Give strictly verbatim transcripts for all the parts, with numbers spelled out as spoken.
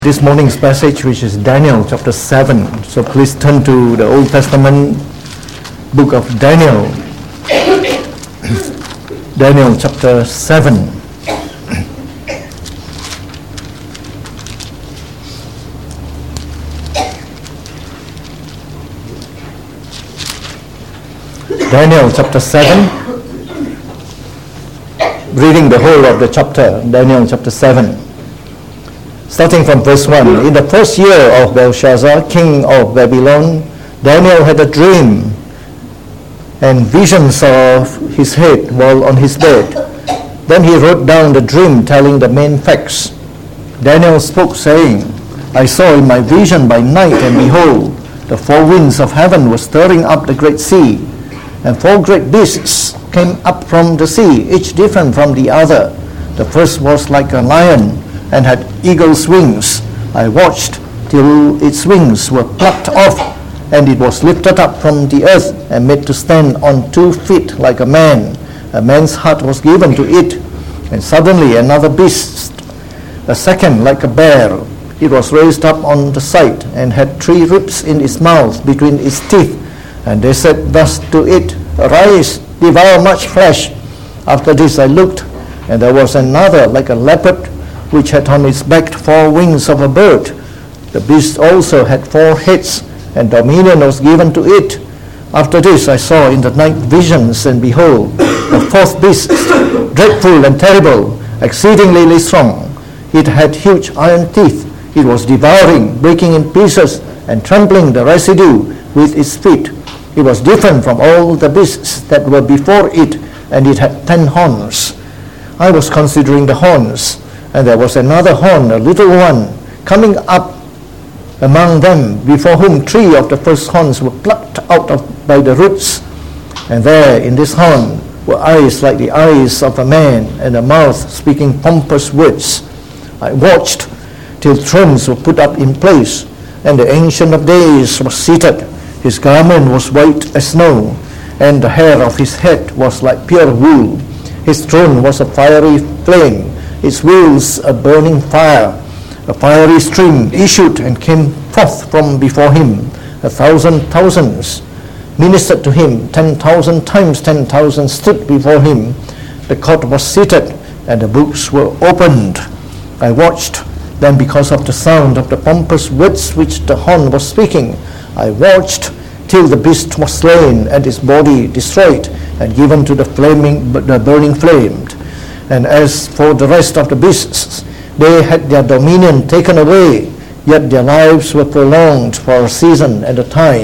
This morning's passage, which is Daniel chapter seven. So please turn to the Old Testament book of Daniel. Daniel chapter seven. Daniel chapter seven. Reading the whole of the chapter, Daniel chapter seven. Starting from verse one. In the first year of Belshazzar, king of Babylon, Daniel had a dream and visions of his head while on his bed. Then he wrote down the dream, telling the main facts. Daniel spoke, saying, I saw in my vision by night, and behold, the four winds of heaven were stirring up the great sea, and four great beasts came up from the sea, each different from the other. The first was like a lion, and had eagle's wings. I watched till its wings were plucked off, and it was lifted up from the earth and made to stand on two feet like a man. A man's heart was given to it. And suddenly another beast, a second like a bear, it was raised up on the side and had three ribs in its mouth between its teeth. And they said thus to it, Arise, devour much flesh. After this I looked, and there was another like a leopard, which had on its back four wings of a bird. The beast also had four heads, and dominion was given to it. After this I saw in the night visions, and behold, the fourth beast, dreadful and terrible, exceedingly strong. It had huge iron teeth. It was devouring, breaking in pieces, and trampling the residue with its feet. It was different from all the beasts that were before it, and it had ten horns. I was considering the horns, and there was another horn, a little one, coming up among them, before whom three of the first horns were plucked out of by the roots. And there in this horn were eyes like the eyes of a man, and a mouth speaking pompous words. I watched till thrones were put up in place, and the Ancient of Days was seated. His garment was white as snow, and the hair of his head was like pure wool. His throne was a fiery flame, its wheels a burning fire. A fiery stream issued and came forth from before him. A thousand thousands ministered to him. Ten thousand times ten thousand stood before him. The court was seated, and the books were opened. I watched. Then because of the sound of the pompous words which the horn was speaking, I watched till the beast was slain, and his body destroyed, and given to the flaming, the burning flame. And as for the rest of the beasts, they had their dominion taken away, yet their lives were prolonged for a season and a time.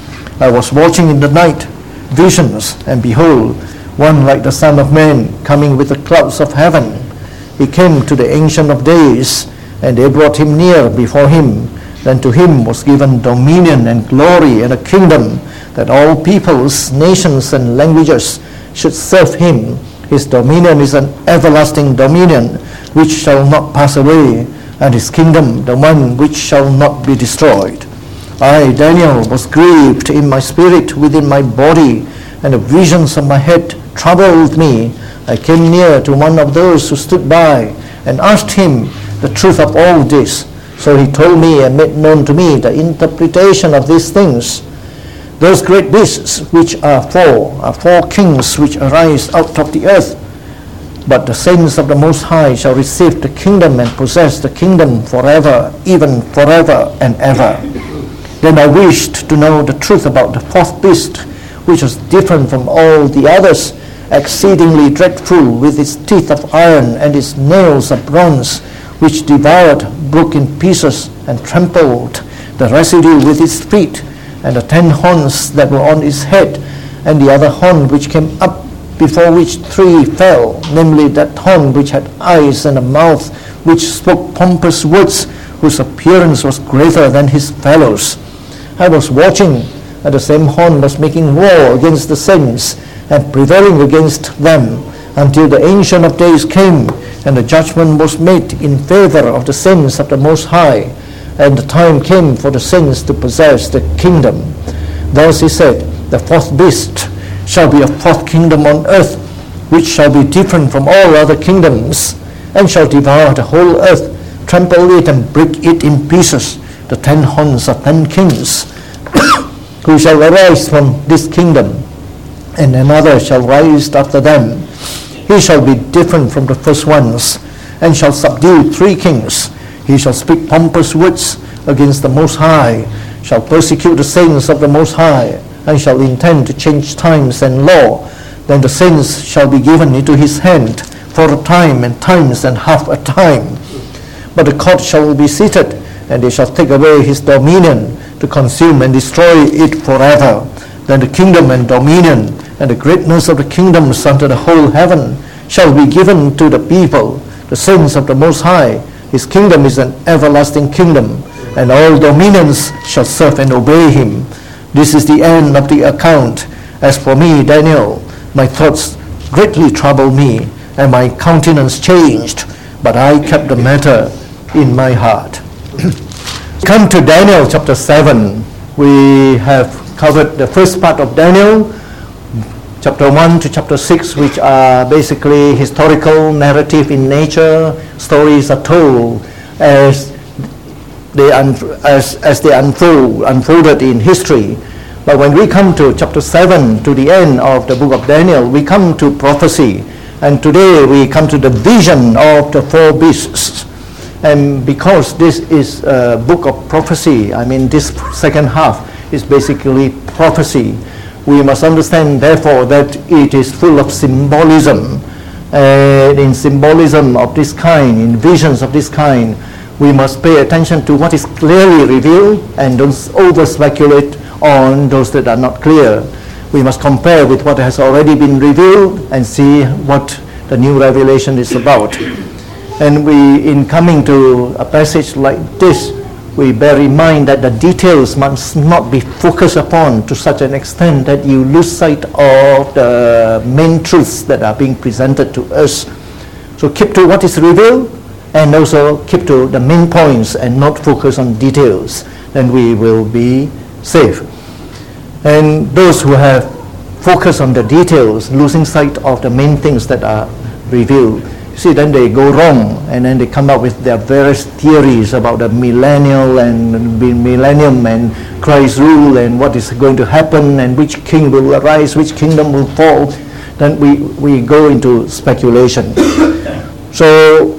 I was watching in the night visions, and behold, one like the Son of Man coming with the clouds of heaven. He came to the Ancient of Days, and they brought him near before him. Then to him was given dominion and glory and a kingdom, that all peoples, nations, and languages should serve him. His dominion is an everlasting dominion which shall not pass away, and his kingdom the one which shall not be destroyed. I, Daniel, was grieved in my spirit within my body, and the visions of my head troubled me. I came near to one of those who stood by, and asked him the truth of all this. So he told me and made known to me the interpretation of these things. Those great beasts which are four are four kings which arise out of the earth. But the saints of the Most High shall receive the kingdom and possess the kingdom forever, even forever and ever. Then I wished to know the truth about the fourth beast, which was different from all the others, exceedingly dreadful, with its teeth of iron and its nails of bronze, which devoured, broke in pieces, and trampled the residue with its feet. And the ten horns that were on his head, and the other horn which came up, before which three fell, namely that horn which had eyes and a mouth, which spoke pompous words, whose appearance was greater than his fellows. I was watching, and the same horn was making war against the saints, and prevailing against them, until the Ancient of Days came, and the judgment was made in favor of the saints of the Most High. And the time came for the saints to possess the kingdom. Thus he said, the fourth beast shall be a fourth kingdom on earth, which shall be different from all other kingdoms, and shall devour the whole earth, trample it and break it in pieces. The ten horns of ten kings who shall arise from this kingdom, and another shall rise after them. He shall be different from the first ones, and shall subdue three kings. He shall speak pompous words against the Most High, shall persecute the saints of the Most High, and shall intend to change times and law. Then the saints shall be given into his hand for a time, and times and half a time. But the court shall be seated, and they shall take away his dominion, to consume and destroy it forever. Then the kingdom and dominion and the greatness of the kingdoms under the whole heaven shall be given to the people, the saints of the Most High. His kingdom is an everlasting kingdom, and all dominions shall serve and obey him. This is the end of the account. As for me, Daniel, my thoughts greatly troubled me, and my countenance changed, but I kept the matter in my heart. Come to Daniel chapter seven. We have covered the first part of Daniel, chapter one to chapter six, which are basically historical narrative in nature. Stories are told as they un- as, as they unfold, unfolded in history. But when we come to chapter seven, to the end of the book of Daniel, we come to prophecy. And today we come to the vision of the four beasts. And because this is a book of prophecy, I mean this second half is basically prophecy, we must understand therefore that it is full of symbolism. And in symbolism of this kind, in visions of this kind, we must pay attention to what is clearly revealed and don't over speculate on those that are not clear. We must compare with what has already been revealed and see what the new revelation is about. And we, in coming to a passage like this, we bear in mind that the details must not be focused upon to such an extent that you lose sight of the main truths that are being presented to us. So keep to what is revealed, and also keep to the main points and not focus on details. Then we will be safe. And those who have focused on the details, losing sight of the main things that are revealed, see, then they go wrong, and then they come up with their various theories about the millennial and millennium and Christ's rule and what is going to happen and which king will arise, which kingdom will fall. Then we, we go into speculation. So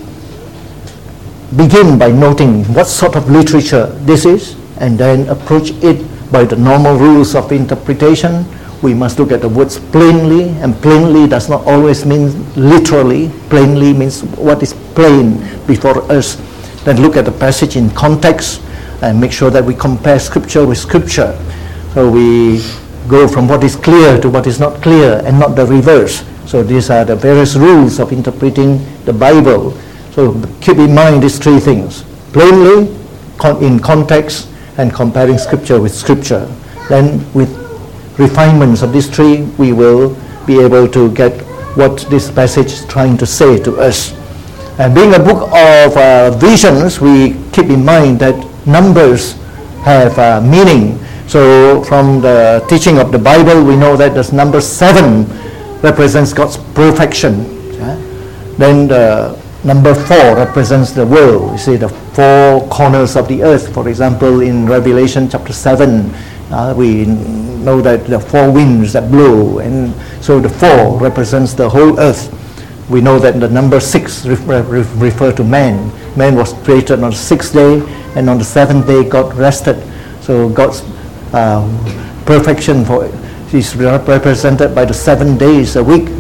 begin by noting what sort of literature this is, and then approach it by the normal rules of interpretation. We must look at the words plainly, and plainly does not always mean literally. Plainly means what is plain before us. Then look at the passage in context and make sure that we compare scripture with scripture. So we go from what is clear to what is not clear and not the reverse. So these are the various rules of interpreting the Bible. So keep in mind these three things: plainly, con- in context, and comparing scripture with scripture. Then with refinements of these three, we will be able to get what this passage is trying to say to us. And being a book of uh, visions, we keep in mind that numbers have uh, meaning. So from the teaching of the Bible, we know that this number seven represents God's perfection. Yeah? Then the number four represents the world. You see, the four corners of the earth. For example, in Revelation chapter seven, uh, we know that the four winds that blow, and so the four represents the whole earth. We know that the number six refer, refer to man. Man was created on the sixth day, and on the seventh day God rested. So God's uh, perfection for is represented by the seven days a week.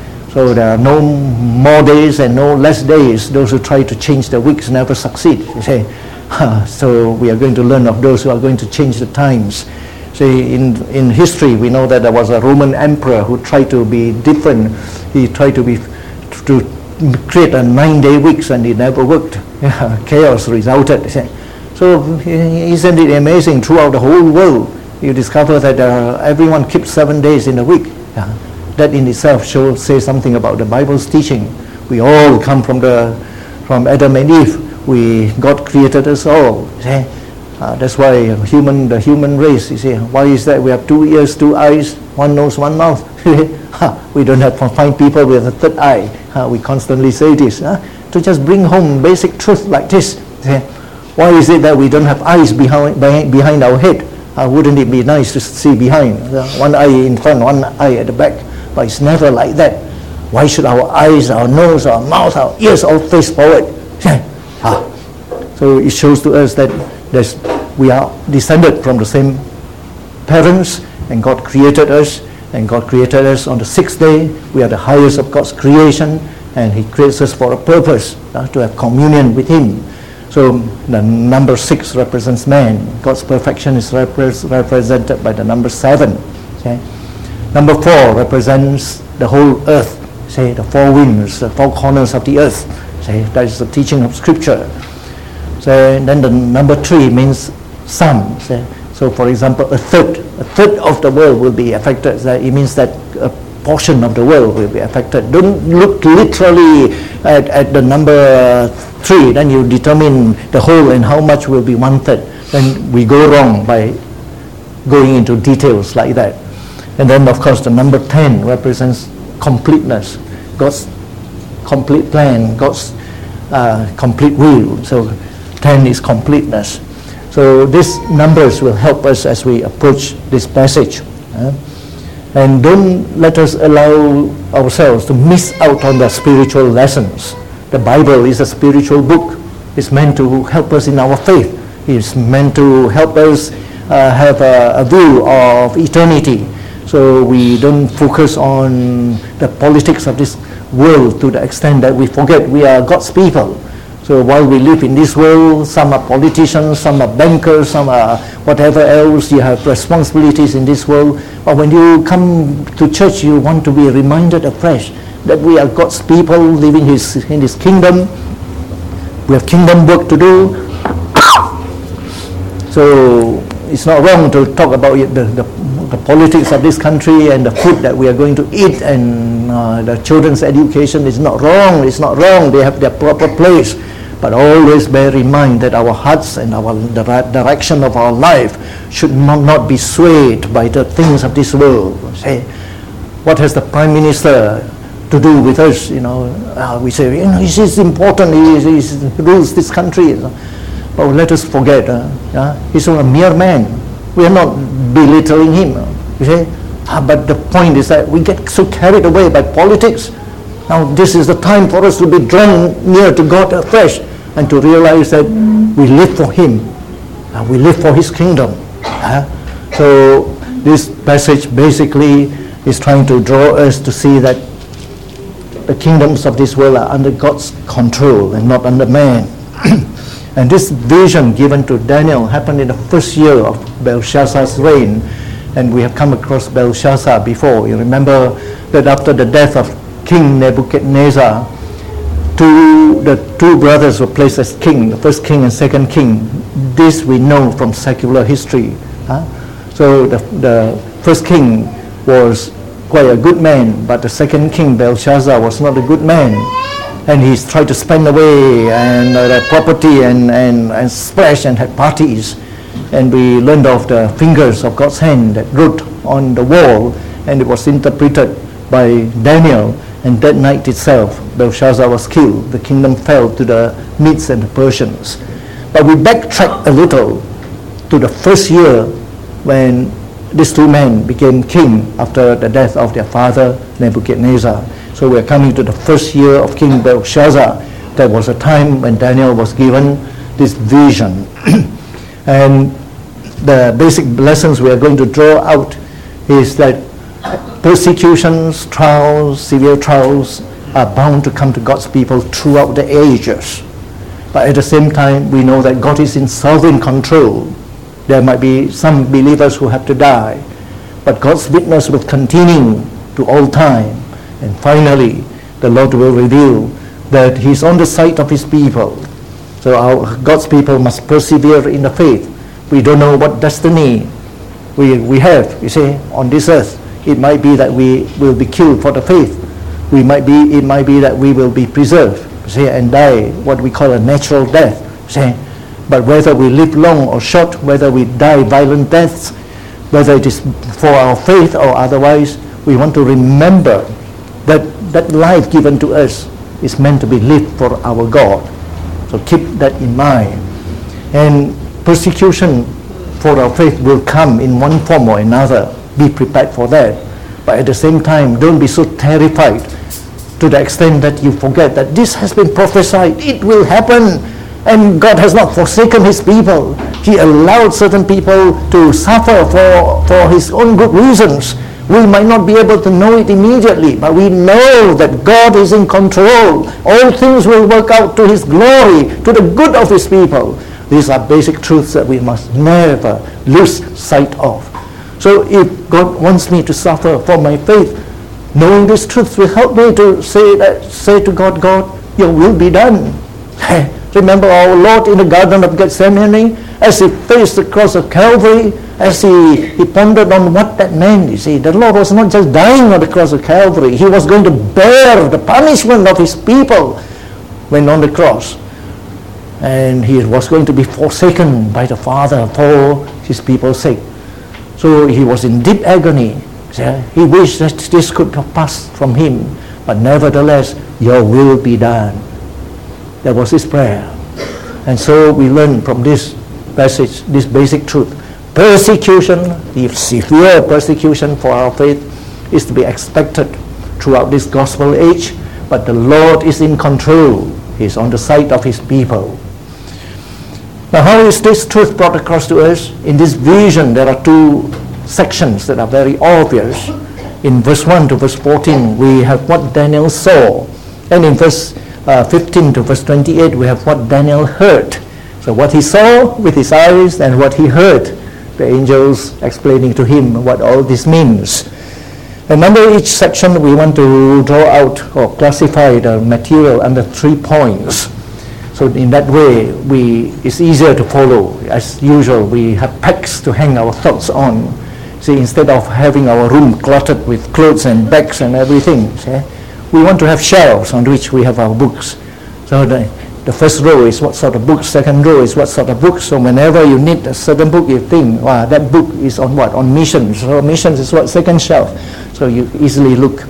So there are no more days and no less days. Those who try to change the weeks never succeed. You say, huh, so we are going to learn of those who are going to change the times. See, in, in history, we know that there was a Roman emperor who tried to be different. He tried to be to create a nine-day weeks, and it never worked. Chaos resulted. So isn't it amazing? Throughout the whole world, you discover that uh, everyone keeps seven days in a week. Yeah. That in itself shows say something about the Bible's teaching. We all come from the from Adam and Eve. We God created us all. See? Uh, that's why human, the human race, you see, why is that? We have two ears, two eyes, one nose, one mouth. We don't have to find people with a third eye. Uh, we constantly say this. Huh? to just bring home basic truth like this. See? Why is it that we don't have eyes behind, behind, behind our head? Uh, wouldn't it be nice to see behind? Uh, one eye in front, one eye at the back. But it's never like that. Why should our eyes, our nose, our mouth, our ears all face forward? ah. So it shows to us that there's, we are descended from the same parents, and God created us, and God created us on the sixth day. We are the highest of God's creation, and He creates us for a purpose, uh, to have communion with Him. So the number six represents man. God's perfection is repre- represented by the number seven. Okay? Number four represents the whole earth. Say the four winds, the four corners of the earth. Say that is the teaching of Scripture. So then the number three means some. Say, so for example, a third, a third of the world will be affected. So it means that a portion of the world will be affected. Don't look literally at, at the number three, then you determine the whole and how much will be one third. Then we go wrong by going into details like that. And then of course the number ten represents completeness, God's complete plan, God's uh, complete will. So ten is completeness. So these numbers will help us as we approach this passage. Uh, and don't let us allow ourselves to miss out on the spiritual lessons. The Bible is a spiritual book. It's meant to help us in our faith. It's meant to help us uh, have a, a view of eternity. So we don't focus on the politics of this world to the extent that we forget we are God's people. So while we live in this world, some are politicians, some are bankers, some are whatever else. You have responsibilities in this world. But when you come to church, you want to be reminded afresh that we are God's people living his, in His kingdom. We have kingdom work to do. So it's not wrong to talk about the, the, the politics of this country and the food that we are going to eat, and uh, the children's education is not wrong. It's not wrong. They have their proper place. But always bear in mind that our hearts and our the direction of our life should not, not be swayed by the things of this world. Say, what has the Prime Minister to do with us? You know, uh, we say, you know, this is important. He, he rules this country. But let us forget, uh, uh, he's a mere man. We are not belittling him. You say, ah, but the point is that we get so carried away by politics. Now this is the time for us to be drawn near to God afresh, and to realize that we live for Him. Uh, we live for His kingdom. Uh, so this passage basically is trying to draw us to see that the kingdoms of this world are under God's control and not under man. And this vision given to Daniel happened in the first year of Belshazzar's reign. And we have come across Belshazzar before. You remember that after the death of King Nebuchadnezzar, two, the two brothers were placed as king, the first king and second king. This we know from secular history. Huh? So the, the first king was quite a good man, but the second king, Belshazzar, was not a good man. And he's tried to spend away and uh, their property and, and, and splash and had parties. And we learned of the fingers of God's hand that wrote on the wall, and it was interpreted by Daniel. And that night itself, Belshazzar was killed. The kingdom fell to the Medes and the Persians. But we backtrack a little to the first year when these two men became king after the death of their father Nebuchadnezzar. So we are coming to the first year of King Belshazzar. That was a time when Daniel was given this vision. And the basic lessons we are going to draw out is that persecutions, trials, severe trials are bound to come to God's people throughout the ages. But at the same time, we know that God is in sovereign control. There might be some believers who have to die, but God's witness will continue to all time. And finally, the Lord will reveal that He's on the side of His people. So our God's people must persevere in the faith. We don't know what destiny we, we have, you see, on this earth. It might be that we will be killed for the faith. We might be, it might be that we will be preserved, you see, and die what we call a natural death, you see. But whether we live long or short, whether we die violent deaths, whether it is for our faith or otherwise, we want to remember that that life given to us is meant to be lived for our God. So keep that in mind. And persecution for our faith will come in one form or another. Be prepared for that. But at the same time, don't be so terrified to the extent that you forget that this has been prophesied. It will happen. And God has not forsaken his people. He allowed certain people to suffer for, for his own good reasons. We might not be able to know it immediately, but we know that God is in control. All things will work out to his glory, to the good of his people. These are basic truths that we must never lose sight of. So if God wants me to suffer for my faith, knowing these truths will help me to say that, say to God, God, your will be done. Remember our Lord in the Garden of Gethsemane, as he faced the cross of Calvary, as he, he pondered on what that meant. You see, the Lord was not just dying on the cross of Calvary. He was going to bear the punishment of his people when on the cross. And he was going to be forsaken by the Father for his people's sake. So he was in deep agony. He wished that this could have passed from him. But nevertheless, your will be done. That was his prayer. And so we learn from this passage, this basic truth. Persecution, the severe persecution for our faith, is to be expected throughout this gospel age, but the Lord is in control. He's on the side of his people. Now, how is this truth brought across to us? In this vision, there are two sections that are very obvious. In verse one to verse fourteen, we have what Daniel saw. And in verse uh, fifteen to verse twenty-eight, we have what Daniel heard. So what he saw with his eyes and what he heard, the angels explaining to him what all this means. And under each section, we want to draw out or classify the material under three points. So in that way, we it's easier to follow. As usual, we have pegs to hang our thoughts on. See, instead of having our room cluttered with clothes and bags and everything, see, we want to have shelves on which we have our books. So the, the first row is what sort of book, second row is what sort of book. So whenever you need a certain book, you think, wow, that book is on what? On missions. So missions is what? Second shelf. So you easily look.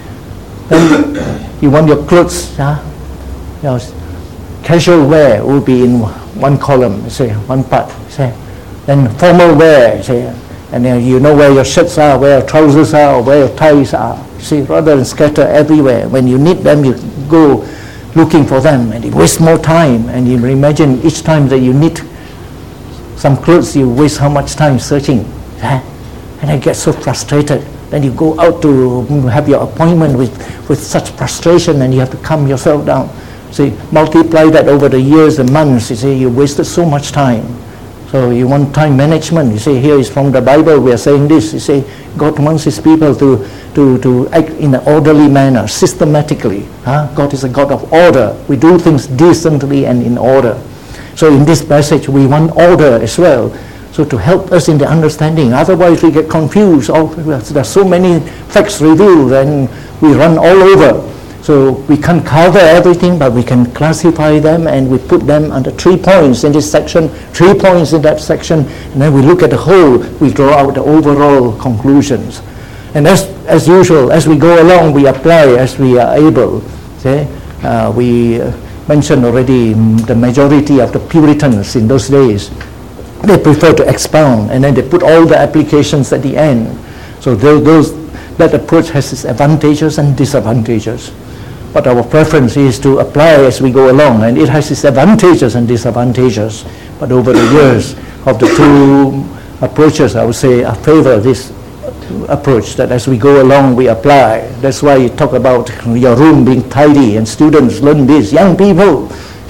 Then you want your clothes, huh? You know, casual wear will be in one column, say, one part. Say. Then formal wear, say, and then you know where your shirts are, where your trousers are, or where your ties are. See, rather than scatter everywhere. When you need them, you go looking for them, and it wastes more time. And you imagine each time that you need some clothes, you waste how much time searching. Huh? And I get so frustrated. Then you go out to have your appointment with, with such frustration, and you have to calm yourself down. See, multiply that over the years and months, you see, you wasted so much time. So you want time management. You see, here is from the Bible, we are saying this. You see, God wants his people to, to, to act in an orderly manner, systematically. Huh? God is a God of order. We do things decently and in order. So in this passage, we want order as well. So to help us in the understanding. Otherwise, we get confused. Oh, there are so many facts revealed, and we run all over. So we can't cover everything, but we can classify them, and we put them under three points in this section, three points in that section, and then we look at the whole, we draw out the overall conclusions. And as, as usual, as we go along, we apply as we are able. See? Uh, we mentioned already the majority of the Puritans in those days, they prefer to expound, and then they put all the applications at the end. So those, those that approach has its advantages and disadvantages. But our preference is to apply as we go along, and it has its advantages and disadvantages. But over the years of the two approaches, I would say I favor this approach, that as we go along we apply. That's why you talk about your room being tidy, and students learn this, young people.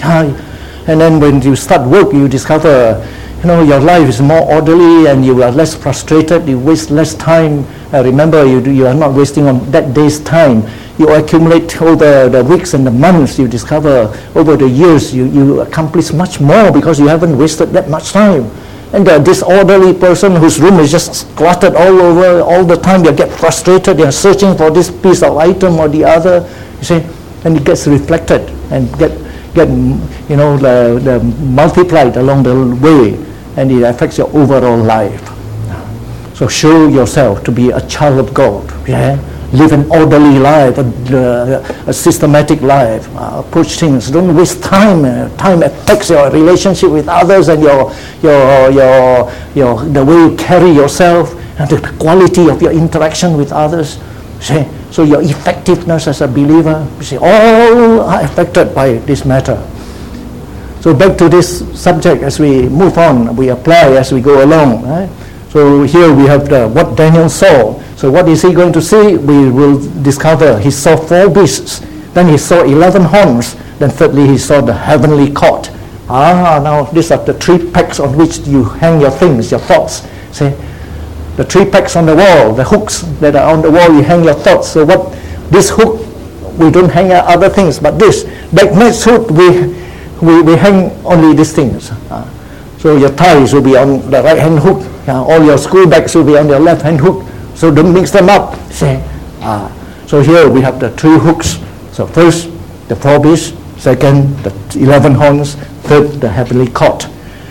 And then when you start work, you discover, you know, your life is more orderly, and you are less frustrated, you waste less time. Uh, remember, you, you are not wasting on that day's time. You accumulate over the weeks and the months. You discover over the years you, you accomplish much more because you haven't wasted that much time. And the disorderly person whose room is just cluttered all over all the time, you get frustrated, you're searching for this piece of item or the other, you see, and it gets reflected and get, get you know, the, the multiplied along the way, and it affects your overall life. So show yourself to be a child of God. Yeah? live an orderly life, a, a systematic life, uh, approach things. Don't waste time. Uh, time affects your relationship with others and your, your, your, your, the way you carry yourself and the quality of your interaction with others. See? So your effectiveness as a believer, see, all are affected by this matter. So back to this subject as we move on, we apply as we go along. Right? So here we have the, what Daniel saw. So what is he going to see? We will discover he saw four beasts. Then he saw eleven horns. Then thirdly he saw the heavenly court. Ah, now these are the three pegs on which you hang your things, your thoughts. See, the three pegs on the wall, the hooks that are on the wall, you hang your thoughts. So what, this hook, we don't hang other things, but this, that next hook, we, we, we hang only these things. Uh, so your ties will be on the right hand hook. Uh, all your school bags will be on your left hand hook. So don't mix them up. See? Uh, so here we have the three hooks. So first, the four beasts. Second, the eleven horns. Third, the heavenly court.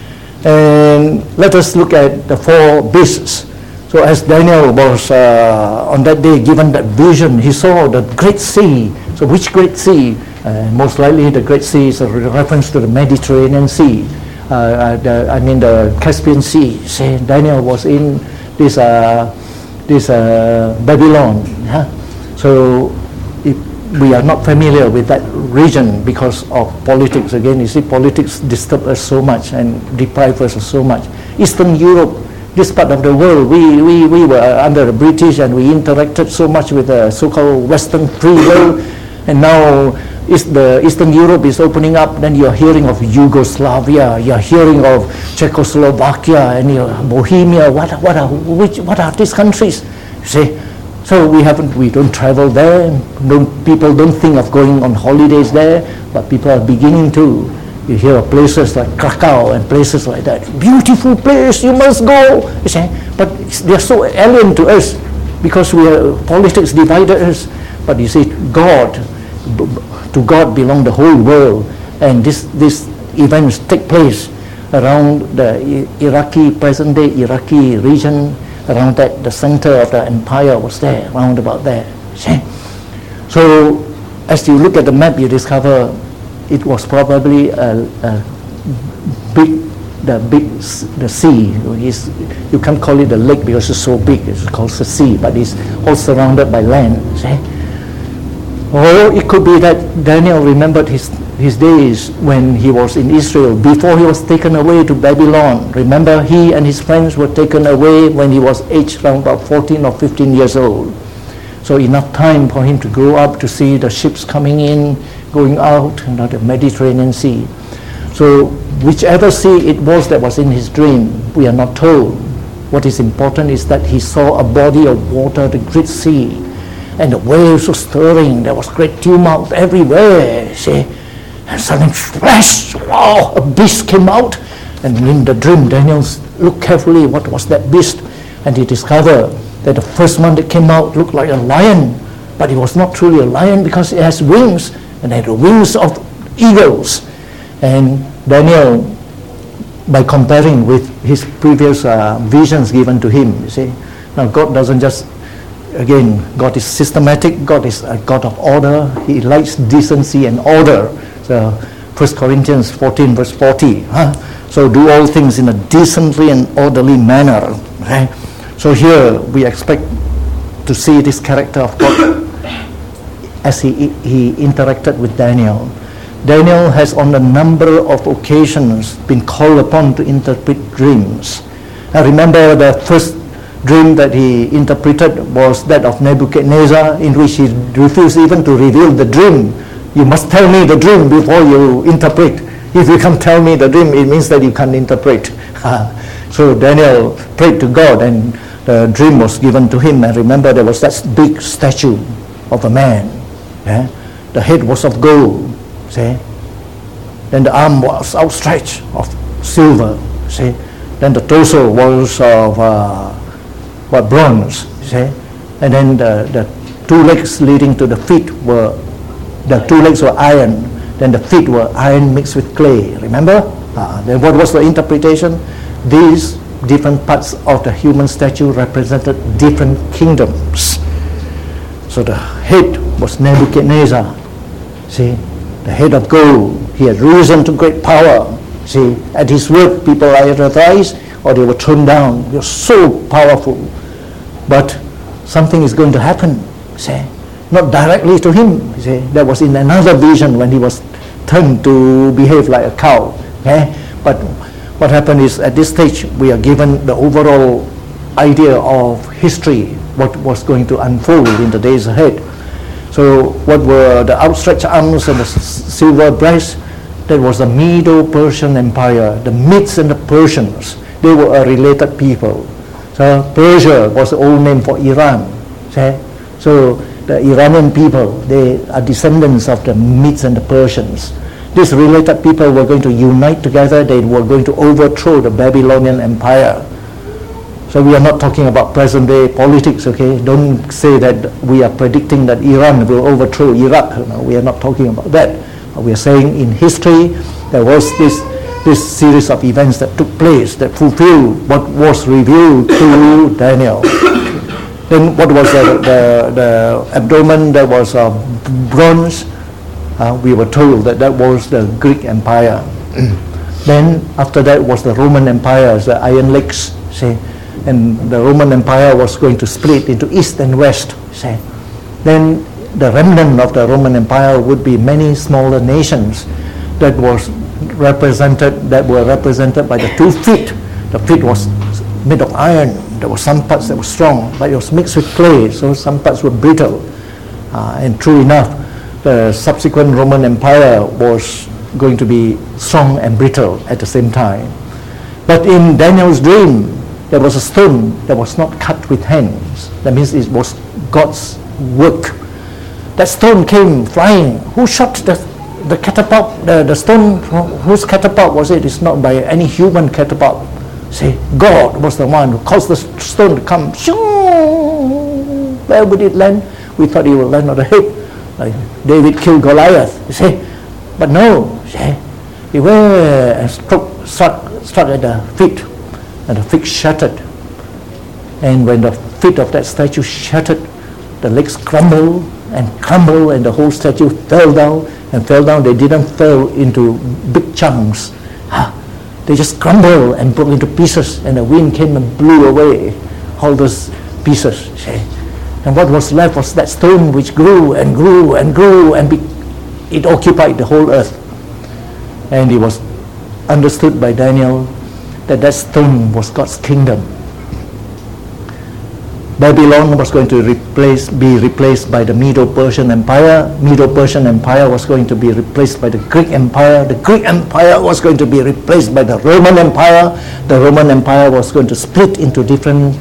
And let us look at the four beasts. So as Daniel was uh, on that day given that vision, he saw the great sea. So which great sea? Uh, most likely the great sea is a reference to the Mediterranean Sea. Uh, uh, the, I mean the Caspian Sea. See, Daniel was in this uh, this uh, Babylon. Huh? So if we are not familiar with that region because of politics. Again, you see, politics disturb us so much and deprive us of so much. Eastern Europe, this part of the world, we, we, we were under the British and we interacted so much with the so-called Western free world, and now is the Eastern Europe is opening up. Then you're hearing of Yugoslavia, you're hearing of Czechoslovakia and you're Bohemia. What, what are which what are these countries? You see, so we haven't we don't travel there. Don't, people don't think of going on holidays there, but people are beginning to. You hear of places like Krakow and places like that. Beautiful place, you must go. You see, but they're so alien to us because we are, politics divided us. But you see, God, to God belong the whole world, and this these events take place around the Iraqi present-day Iraqi region. Around that, the center of the empire was there, round about there. See? So, as you look at the map, you discover it was probably a, a big, the big, the sea. It's, you can't call it a lake because it's so big. It's called the sea, but it's all surrounded by land. See? Or it could be that Daniel remembered his, his days when he was in Israel, before he was taken away to Babylon. Remember, he and his friends were taken away when he was aged around about fourteen or fifteen years old. So enough time for him to grow up, to see the ships coming in, going out, you know, the Mediterranean Sea. So whichever sea it was that was in his dream, we are not told. What is important is that he saw a body of water, the great sea, and the waves were stirring. There was great tumult everywhere, see. And suddenly, flash, wow, a beast came out. And in the dream, Daniel looked carefully, what was that beast? And he discovered that the first one that came out looked like a lion, but it was not truly a lion because it has wings, and it had the wings of eagles. And Daniel, by comparing with his previous uh, visions given to him, you see, now God doesn't just, again, God is systematic, God is a God of order, He likes decency and order. So First Corinthians fourteen verse forty, huh? So do all things in a decently and orderly manner. Okay? So here we expect to see this character of God as he, he interacted with Daniel. Daniel has on a number of occasions been called upon to interpret dreams. I remember the first dream that he interpreted was that of Nebuchadnezzar, in which he refused even to reveal the dream. You must tell me the dream before you interpret. If you can't tell me the dream, it means that you can't interpret. So Daniel prayed to God, and the dream was given to him. And remember, there was that big statue of a man. Yeah? The head was of gold. See? Then the arm was outstretched of silver. See? Then the torso was of uh, what, bronze. See? And then the, the two legs leading to the feet were, the two legs were iron. Then the feet were iron mixed with clay. Remember? Uh, then what was the interpretation? These different parts of the human statue represented different kingdoms. So the head was Nebuchadnezzar. See, the head of gold. He had risen to great power. See, at his word, people either rise or they were thrown down. He was so powerful. But something is going to happen. See, not directly to him. See, that was in another vision when he was turned to behave like a cow. Okay? But what happened is, at this stage, we are given the overall idea of history, what was going to unfold in the days ahead. So what were the outstretched arms and the s- silver breast? That was the Medo-Persian Empire. The Medes and the Persians, they were a related people. So Persia was the old name for Iran. See? So the Iranian people, they are descendants of the Medes and the Persians. These related people were going to unite together. They were going to overthrow the Babylonian Empire. So we are not talking about present day politics, okay? Don't say that we are predicting that Iran will overthrow Iraq. No, we are not talking about that. We are saying in history there was this, this series of events that took place that fulfilled what was revealed to Daniel. Then what was the, the, the abdomen? That was uh, bronze. Uh, we were told that that was the Greek Empire. Then after that was the Roman Empire, the Iron Lakes. See? And the Roman Empire was going to split into east and west. See? Then the remnant of the Roman Empire would be many smaller nations that was represented that were represented by the two feet. The feet was made of iron. There were some parts that were strong, but it was mixed with clay, so some parts were brittle. Uh, and true enough, the subsequent Roman Empire was going to be strong and brittle at the same time. But in Daniel's dream, there was a stone that was not cut with hands. That means it was God's work. That stone came flying. Who shot the, the catapult? The, the stone, whose catapult was it? It's not by any human catapult. See, God was the one who caused the stone to come. Where would it land? We thought it would land on the head. Like David killed Goliath, you see. But no, see, he went and struck, struck, struck at the feet, and the feet shattered. And when the feet of that statue shattered, the legs crumbled and crumbled, and the whole statue fell down and fell down. They didn't fall into big chunks. They just crumbled and broke into pieces, and the wind came and blew away all those pieces. See? And what was left was that stone which grew and grew and grew, and be- it occupied the whole earth. And it was understood by Daniel that that stone was God's kingdom. Babylon was going to replace, be replaced by the Medo-Persian Empire. Medo-Persian Empire was going to be replaced by the Greek Empire. The Greek Empire was going to be replaced by the Roman Empire. The Roman Empire was going to split into different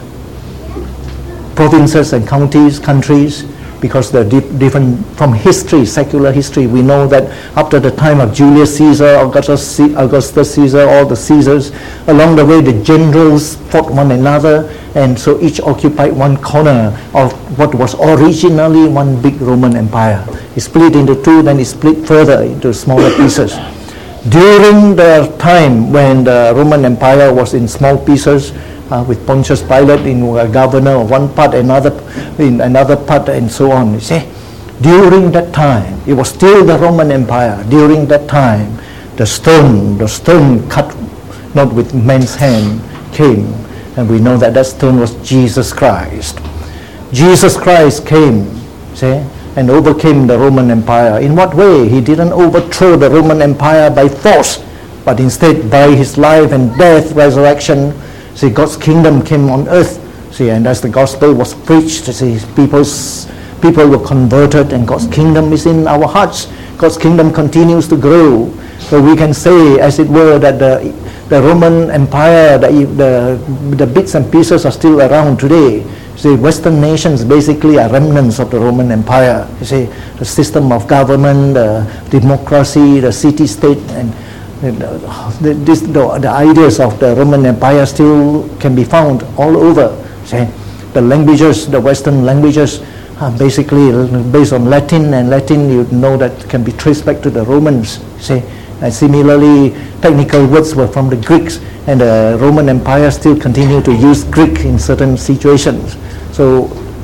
provinces and counties, countries, because they're di- different from history, secular history. We know that after the time of Julius Caesar, Augustus, Augustus Caesar, all the Caesars, along the way the generals fought one another, and so each occupied one corner of what was originally one big Roman Empire. It split into two, then it split further into smaller pieces. During the time when the Roman Empire was in small pieces, Uh, with Pontius Pilate in uh, governor of one part, another in another part, and so on. You see, during that time, it was still the Roman Empire. During that time, the stone, the stone cut not with man's hand, came, and we know that that stone was Jesus Christ. Jesus Christ came, see, and overcame the Roman Empire. In what way? He didn't overthrow the Roman Empire by force, but instead by his life and death, resurrection. See, God's kingdom came on earth. See, and as the gospel was preached, see, people's, people were converted, and God's kingdom is in our hearts. God's kingdom continues to grow. So we can say, as it were, that the, the Roman Empire, the, the, the bits and pieces are still around today. See, Western nations basically are remnants of the Roman Empire. You see, the system of government, the democracy, the city-state, and The, this, the, the ideas of the Roman Empire still can be found all over. See? The languages, the Western languages, are basically based on Latin, and Latin, you know, that can be traced back to the Romans. See? And similarly, technical words were from the Greeks, and the Roman Empire still continued to use Greek in certain situations. So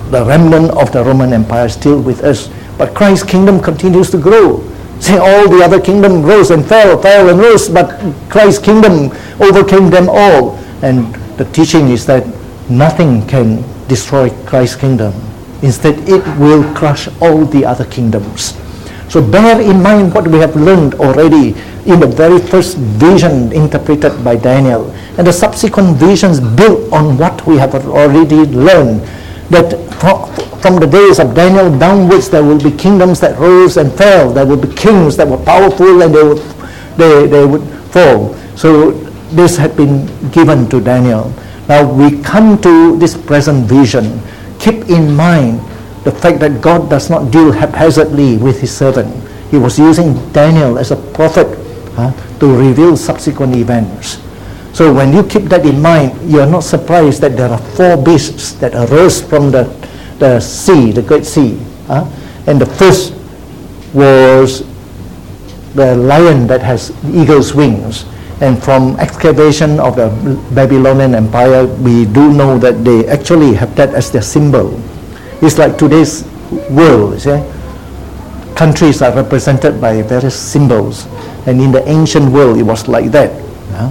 the remnant of the Roman Empire still with us. But Christ's kingdom continues to grow. See, all the other kingdom rose and fell, fell and rose, but Christ's kingdom overcame them all. And the teaching is that nothing can destroy Christ's kingdom. Instead, it will crush all the other kingdoms. So bear in mind what we have learned already in the very first vision interpreted by Daniel, and the subsequent visions built on what we have already learned, that from the days of Daniel downwards there will be kingdoms that rose and fell, there will be kings that were powerful and they would, they, they would fall. So this had been given to Daniel. Now we come to this present vision. Keep in mind the fact that God does not deal haphazardly with his servant. He was using Daniel as a prophet huh, to reveal subsequent events. So when you keep that in mind, you are not surprised that there are four beasts that arose from the, the sea, the great sea. Huh? And the first was the lion that has eagle's wings. And from excavation of the Babylonian Empire, we do know that they actually have that as their symbol. It's like today's world, see? Countries are represented by various symbols, and in the ancient world it was like that. Yeah?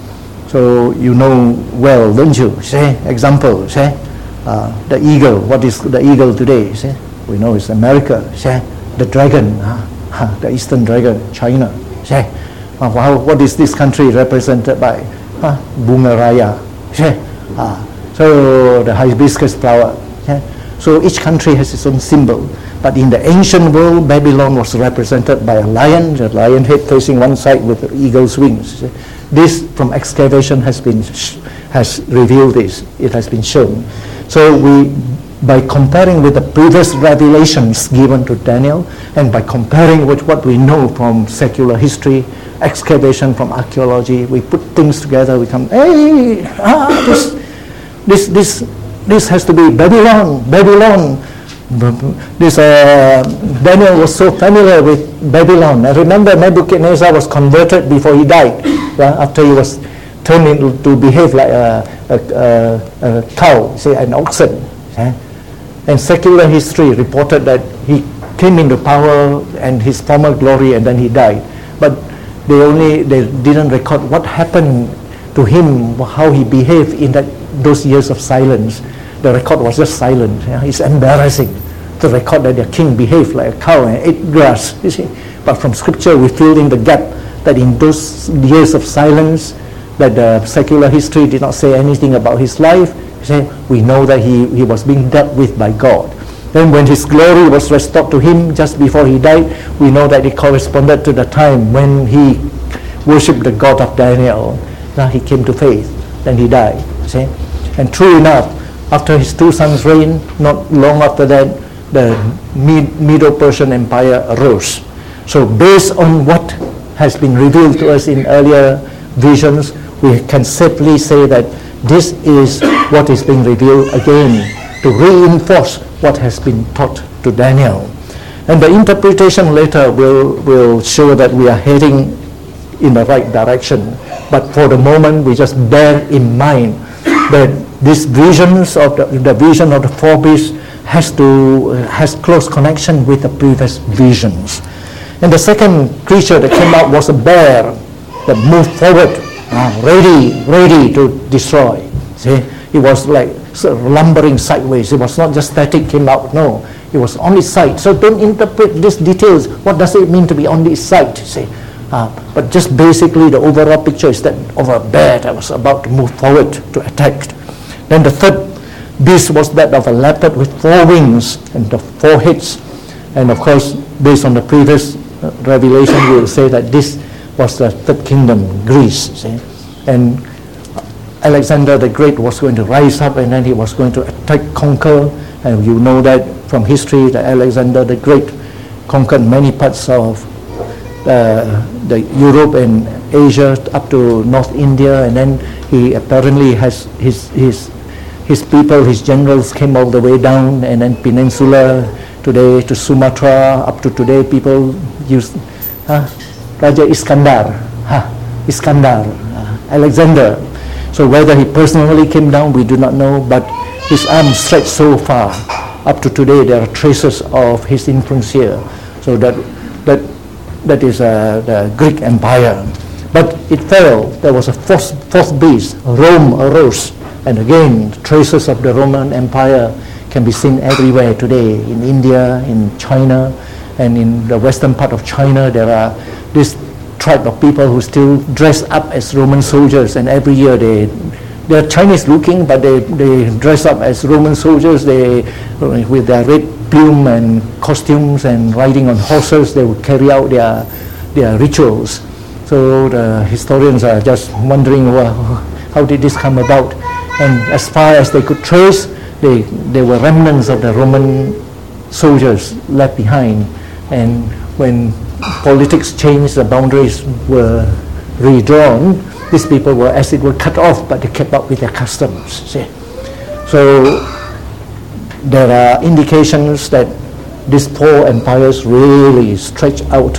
So you know well, don't you? See? Example, see? Uh, the eagle. What is the eagle today? See? We know it's America. See? The dragon, uh, the Eastern dragon, China. See? Uh, how, what is this country represented by? Uh, Bunga Raya. See? Uh, so the hibiscus flower. See? So each country has its own symbol. But in the ancient world, Babylon was represented by a lion, the lion head facing one side with the eagle's wings. This, from excavation, has been has revealed this. It has been shown. So we, by comparing with the previous revelations given to Daniel, and by comparing with what we know from secular history, excavation, from archaeology, we put things together. We come, hey, ah, this, this, this. This has to be Babylon, Babylon. This uh, Daniel was so familiar with Babylon. I remember Nebuchadnezzar was converted before he died. Yeah, after he was turned into to behave like a, a, a, a cow, say an oxen. Yeah? And secular history reported that he came into power and his former glory, and then he died. But they only they didn't record what happened to him, how he behaved in that those years of silence. The record was just silent. Yeah? It's embarrassing to record that their king behaved like a cow and ate grass. You see, but from scripture we fill in the gap that in those years of silence, that the secular history did not say anything about his life. You see, we know that he, he was being dealt with by God. Then when his glory was restored to him just before he died, we know that it corresponded to the time when he worshipped the God of Daniel. Now he came to faith, then he died. See? And true enough, after his two sons' reign, not long after that, the Medo-Persian Empire arose. So based on what has been revealed to us in earlier visions, we can safely say that this is what is being revealed again to reinforce what has been taught to Daniel. And the interpretation later will, will show that we are heading in the right direction. But for the moment, we just bear in mind that these visions of the, the vision of the four beasts has to uh, has close connection with the previous visions. And the second creature that came out was a bear that moved forward, uh, ready, ready to destroy. See, it was like sort of lumbering sideways. It was not just static came out. No, it was on its side. So don't interpret these details. What does it mean to be on its side? See, uh, but just basically the overall picture is that of a bear that was about to move forward to attack. Then the third beast was that of a leopard with four wings and the four heads. And of course, based on the previous uh, revelation, we will say that this was the third kingdom, Greece. See? And Alexander the Great was going to rise up, and then he was going to attack, conquer. And you know that from history that Alexander the Great conquered many parts of uh, the Europe and Asia up to North India, and then he apparently has his his his people, his generals came all the way down, and then peninsula today to Sumatra, up to today people use uh, Raja Iskandar, huh, Iskandar, uh, Alexander. So whether he personally came down, we do not know, but his arm stretched so far up to today there are traces of his influence here. So that that that is uh, the Greek Empire. But it fell. There was a fourth, fourth beast. Rome arose. And again, traces of the Roman Empire can be seen everywhere today. In India, in China, and in the western part of China, there are this tribe of people who still dress up as Roman soldiers. And every year they, they're Chinese looking, but they, they dress up as Roman soldiers. They, with their red plume and costumes and riding on horses, they would carry out their, their rituals. So the historians are just wondering, well, how did this come about? And as far as they could trace, they, they were remnants of the Roman soldiers left behind. And when politics changed, the boundaries were redrawn, these people were, as it were, cut off, but they kept up with their customs. See? So there are indications that these four empires really stretch out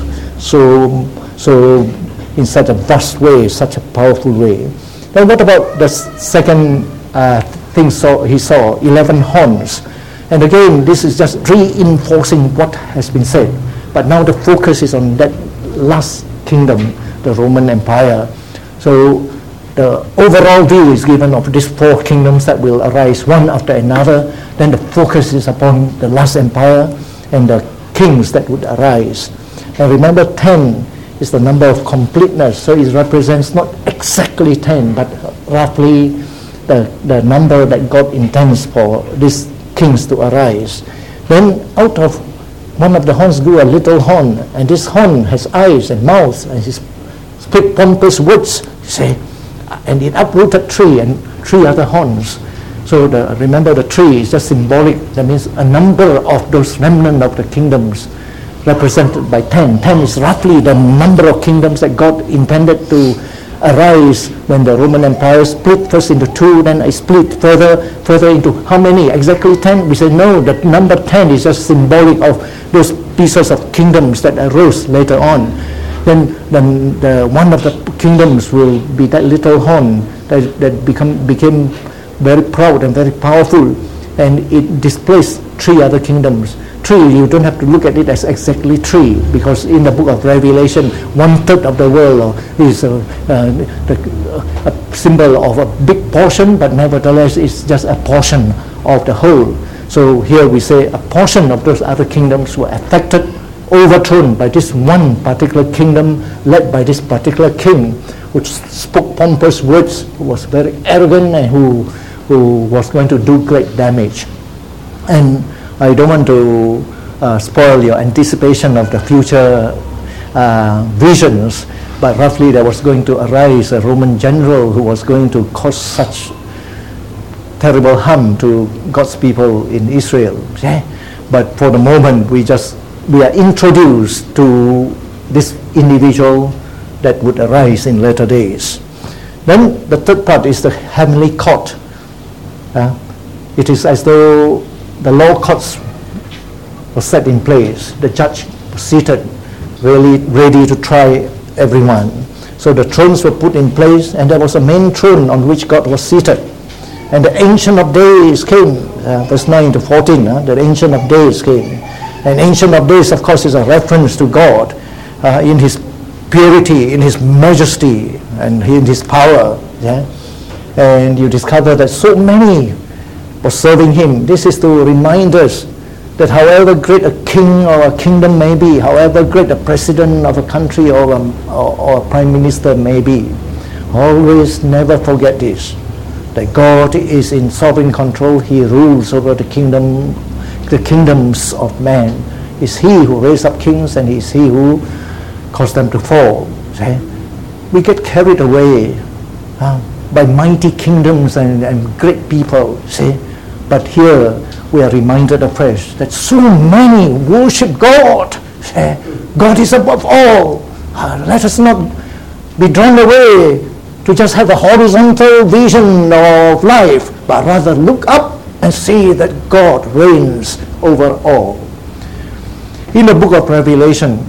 so, so in such a vast way, such a powerful way. Now what about the second uh, thing saw, he saw, eleven horns? And again, this is just reinforcing what has been said. But now the focus is on that last kingdom, the Roman Empire. So the overall view is given of these four kingdoms that will arise one after another. Then the focus is upon the last empire and the kings that would arise. And remember, ten is the number of completeness. So it represents not exactly ten, but roughly the, the number that God intends for these kings to arise. Then out of one of the horns grew a little horn, and this horn has eyes and mouth, and he speaks pompous words, say, and it uprooted three and three other horns. So the, remember, the tree is just symbolic. That means a number of those remnant of the kingdoms represented by ten. Ten is roughly the number of kingdoms that God intended to arise when the Roman Empire split first into two, then it split further, further into how many? Exactly ten? We say no, the number ten is just symbolic of those pieces of kingdoms that arose later on. Then, then the, one of the kingdoms will be that little horn that, that become, became very proud and very powerful, and it displaced three other kingdoms. Three, you don't have to look at it as exactly three, because in the book of Revelation, one third of the world is uh, uh, the, a symbol of a big portion, but nevertheless it's just a portion of the whole. So here we say a portion of those other kingdoms were affected, overthrown by this one particular kingdom led by this particular king, which spoke pompous words, who was very arrogant, and who, who was going to do great damage. And I don't want to uh, spoil your anticipation of the future uh, visions, but roughly there was going to arise a Roman general who was going to cause such terrible harm to God's people in Israel. Yeah? But for the moment, we just we are introduced to this individual that would arise in later days. Then the third part is the heavenly court. Uh, it is as though the law courts were set in place. The judge was seated, really ready to try everyone. So the thrones were put in place, and there was a main throne on which God was seated. And the Ancient of Days came, uh, verse nine to fourteen, uh, the Ancient of Days came. And Ancient of Days, of course, is a reference to God uh, in His purity, in His majesty, and in His power. Yeah? And you discover that so many were serving Him. This is to remind us that however great a king or a kingdom may be, however great a president of a country or a, or, or a prime minister may be, always never forget this, that God is in sovereign control. He rules over the kingdom, the kingdoms of man. It's He who raised up kings, and it's He who caused them to fall. See? We get carried away uh, by mighty kingdoms and, and great people. See? But here we are reminded afresh that so many worship God. See? God is above all. Uh, let us not be drawn away to just have a horizontal vision of life, but rather look up and see that God reigns over all. In the book of Revelation,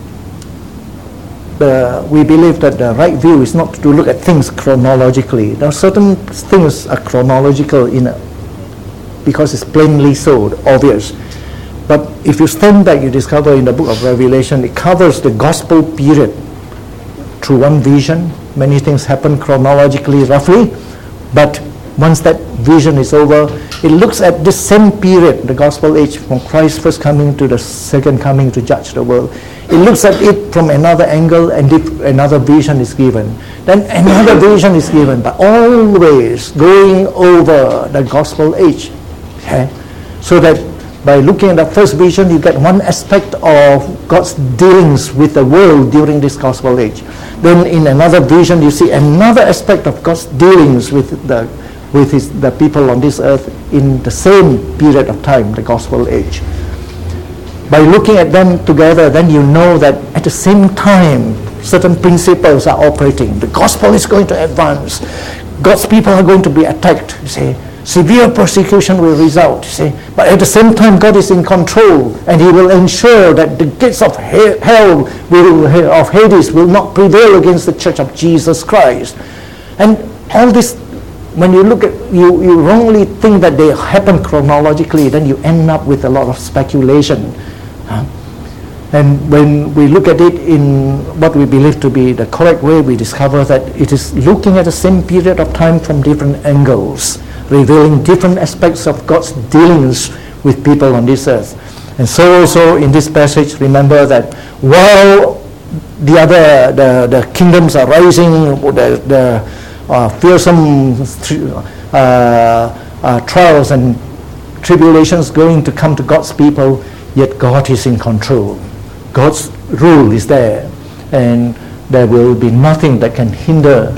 the, we believe that the right view is not to look at things chronologically. Now certain things are chronological in a, because it's plainly so, obvious. But if you stand back, you discover in the book of Revelation, it covers the gospel period through one vision. Many things happen chronologically, roughly, but once that vision is over, it looks at this same period, the gospel age, from Christ's first coming to the second coming to judge the world. It looks at it from another angle, and if another vision is given. Then another vision is given, but always going over the gospel age. Okay? So that by looking at the first vision, you get one aspect of God's dealings with the world during this gospel age. Then in another vision, you see another aspect of God's dealings with the with his, the people on this earth in the same period of time, the gospel age. By looking at them together, then you know that at the same time, certain principles are operating. The gospel is going to advance. God's people are going to be attacked, you see. Severe persecution will result, you see. But at the same time, God is in control, and he will ensure that the gates of hell will, of Hades will not prevail against the church of Jesus Christ. And all this, when you look at, you, you wrongly think that they happen chronologically, then you end up with a lot of speculation. Huh? And when we look at it in what we believe to be the correct way, we discover that it is looking at the same period of time from different angles, revealing different aspects of God's dealings with people on this earth. And so also in this passage, remember that while the other, the, the kingdoms are rising, the, the uh, fearsome uh, uh, trials and tribulations going to come to God's people, yet God is in control. God's rule is there, and there will be nothing that can hinder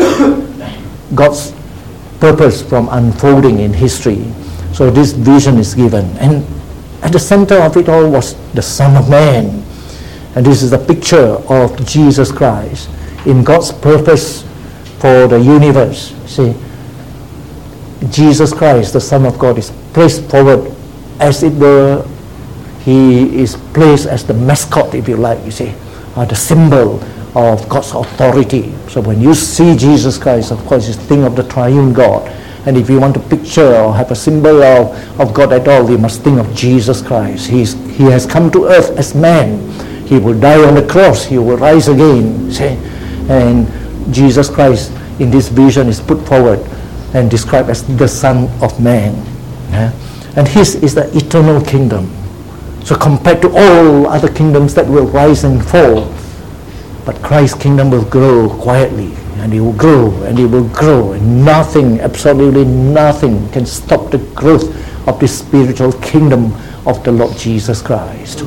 God's purpose from unfolding in history. So this vision is given, and at the center of it all was the Son of Man, and this is a picture of Jesus Christ in God's purpose for the universe. See, Jesus Christ, the Son of God, is placed forward as it were. He is placed as the mascot, if you like, you see, uh, the symbol of God's authority. So when you see Jesus Christ, of course, you think of the triune God. And if you want to picture or have a symbol of, of God at all, you must think of Jesus Christ. He's, he has come to earth as man. He will die on the cross. He will rise again. See? And Jesus Christ in this vision is put forward and described as the Son of Man. Yeah? And his is the eternal kingdom. So compared to all other kingdoms that will rise and fall, but Christ's kingdom will grow quietly, and it will grow, and it will grow, and nothing, absolutely nothing can stop the growth of this spiritual kingdom of the Lord Jesus Christ.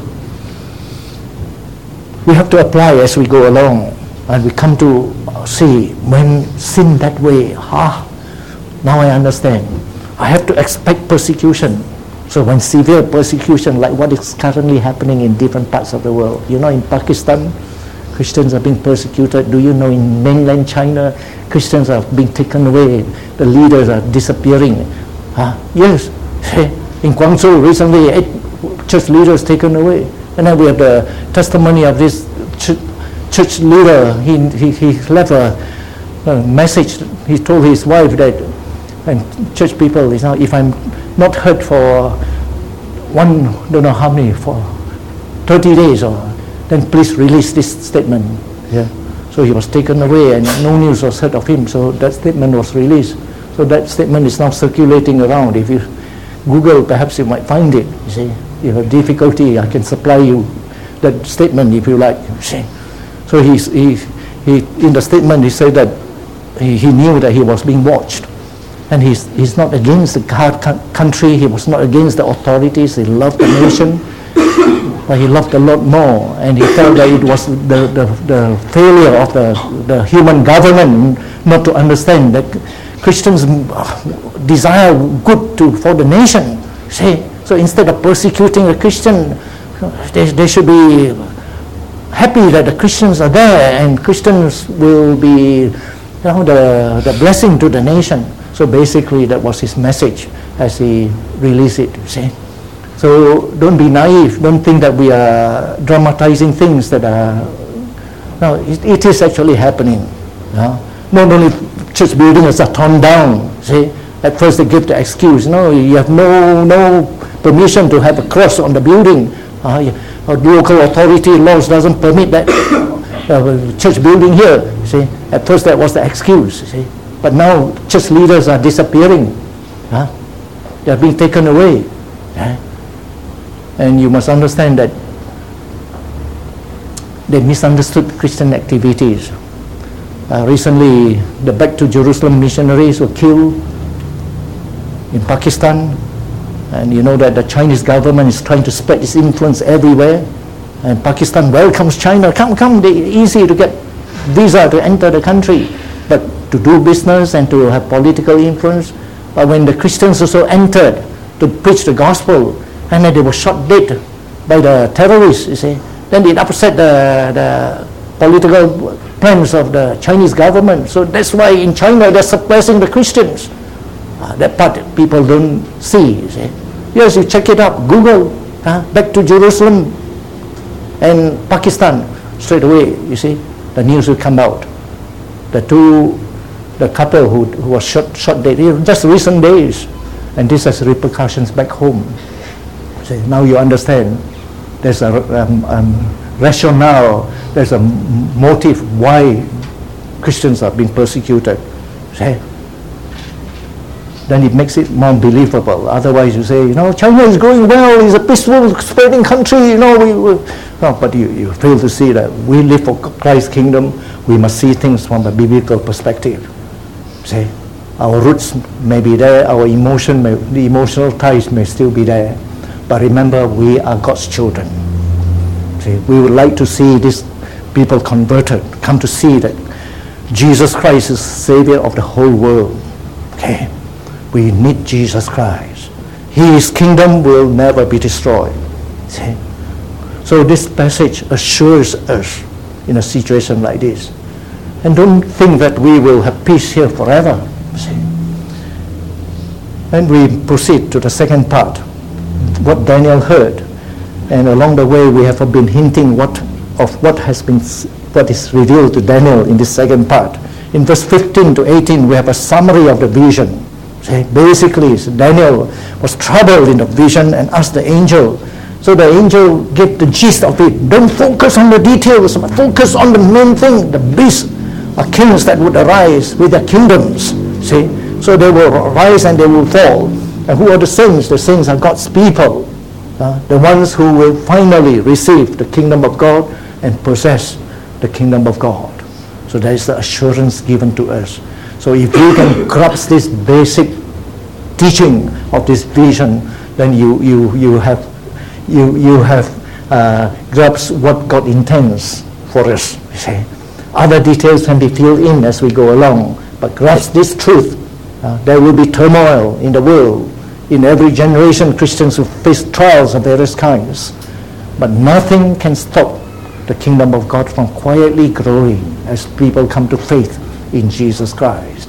We have to apply as we go along, and we come to see when sin that way, ah, now I understand. I have to expect persecution. So when severe persecution, like what is currently happening in different parts of the world, you know, in Pakistan, Christians are being persecuted. Do you know in mainland China, Christians are being taken away. The leaders are disappearing. Huh? Yes. In Guangzhou recently, eight church leaders taken away. And then we have the testimony of this ch- church leader. He, he, he left a, a message. He told his wife that, and church people, you know, if I'm not heard for one, don't know how many, for thirty days, or then please release this statement. Yeah. So he was taken away, and no news was heard of him. So that statement was released. So that statement is now circulating around. If you Google, perhaps you might find it. You see, you have difficulty, I can supply you that statement if you like. You see. So he's, he, he, in the statement, he said that he, he knew that he was being watched. And he's, he's not against the country, he was not against the authorities, he loved the nation, but he loved the Lord more, and he felt that it was the, the, the failure of the, the human government not to understand that Christians desire good to, for the nation. See? So instead of persecuting a Christian, they, they should be happy that the Christians are there, and Christians will be, you know, the, the blessing to the nation. So basically that was his message as he released it, you see. So don't be naive, don't think that we are dramatizing things that are, no, it, it is actually happening. Yeah? Not only church buildings are torn down, see, At first they give the excuse, no, you have no no permission to have a cross on the building. Uh, local authority laws doesn't permit that uh, church building here. You see, at first that was the excuse. You see, but now church leaders are disappearing. Huh? They are being taken away. Huh? And you must understand that they misunderstood Christian activities. Uh, recently, the Back to Jerusalem missionaries were killed in Pakistan. And you know that the Chinese government is trying to spread its influence everywhere. And Pakistan welcomes China. Come, come, they easy to get visa to enter the country. But to do business and to have political influence. But when the Christians also entered to preach the gospel, and then they were shot dead by the terrorists, you see, then it upset the, the political plans of the Chinese government. So that's why in China they're suppressing the Christians. Uh, that part people don't see, you see. Yes, you check it up, Google, uh, Back to Jerusalem and Pakistan, straight away, you see, the news will come out. The two, the couple who, who was shot, shot dead, just recent days, and this has repercussions back home. See, now you understand, there's a um, um, rationale, there's a motive why Christians are being persecuted. See? Then it makes it more believable. Otherwise you say, you know, China is going well, it's a peaceful, spreading country, you know, we, we. No, but you, you fail to see that we live for Christ's kingdom, we must see things from a biblical perspective. See, our roots may be there, our emotion, may, the emotional ties may still be there, but remember, we are God's children. See, we would like to see these people converted, come to see that Jesus Christ is Savior of the whole world. Okay. We need Jesus Christ. His kingdom will never be destroyed. See? So this passage assures us in a situation like this. And don't think that we will have peace here forever. See? And we proceed to the second part, what Daniel heard. And along the way we have been hinting what of what has been what is revealed to Daniel in this second part. In verse fifteen to eighteen we have a summary of the vision. See, basically, so Daniel was troubled in the vision and asked the angel. So the angel gave the gist of it. Don't focus on the details, but focus on the main thing. The beasts are kings that would arise with their kingdoms. See, so they will rise and they will fall. And who are the saints? The saints are God's people, uh, the ones who will finally receive the kingdom of God and possess the kingdom of God. So that is the assurance given to us. So if you can grasp this basic teaching of this vision, then you you you have you you have uh, grasped what God intends for us. You see, other details can be filled in as we go along, but grasp this truth. Uh, there will be turmoil in the world. In every generation, Christians will face trials of various kinds, but nothing can stop the kingdom of God from quietly growing as people come to faith in Jesus Christ.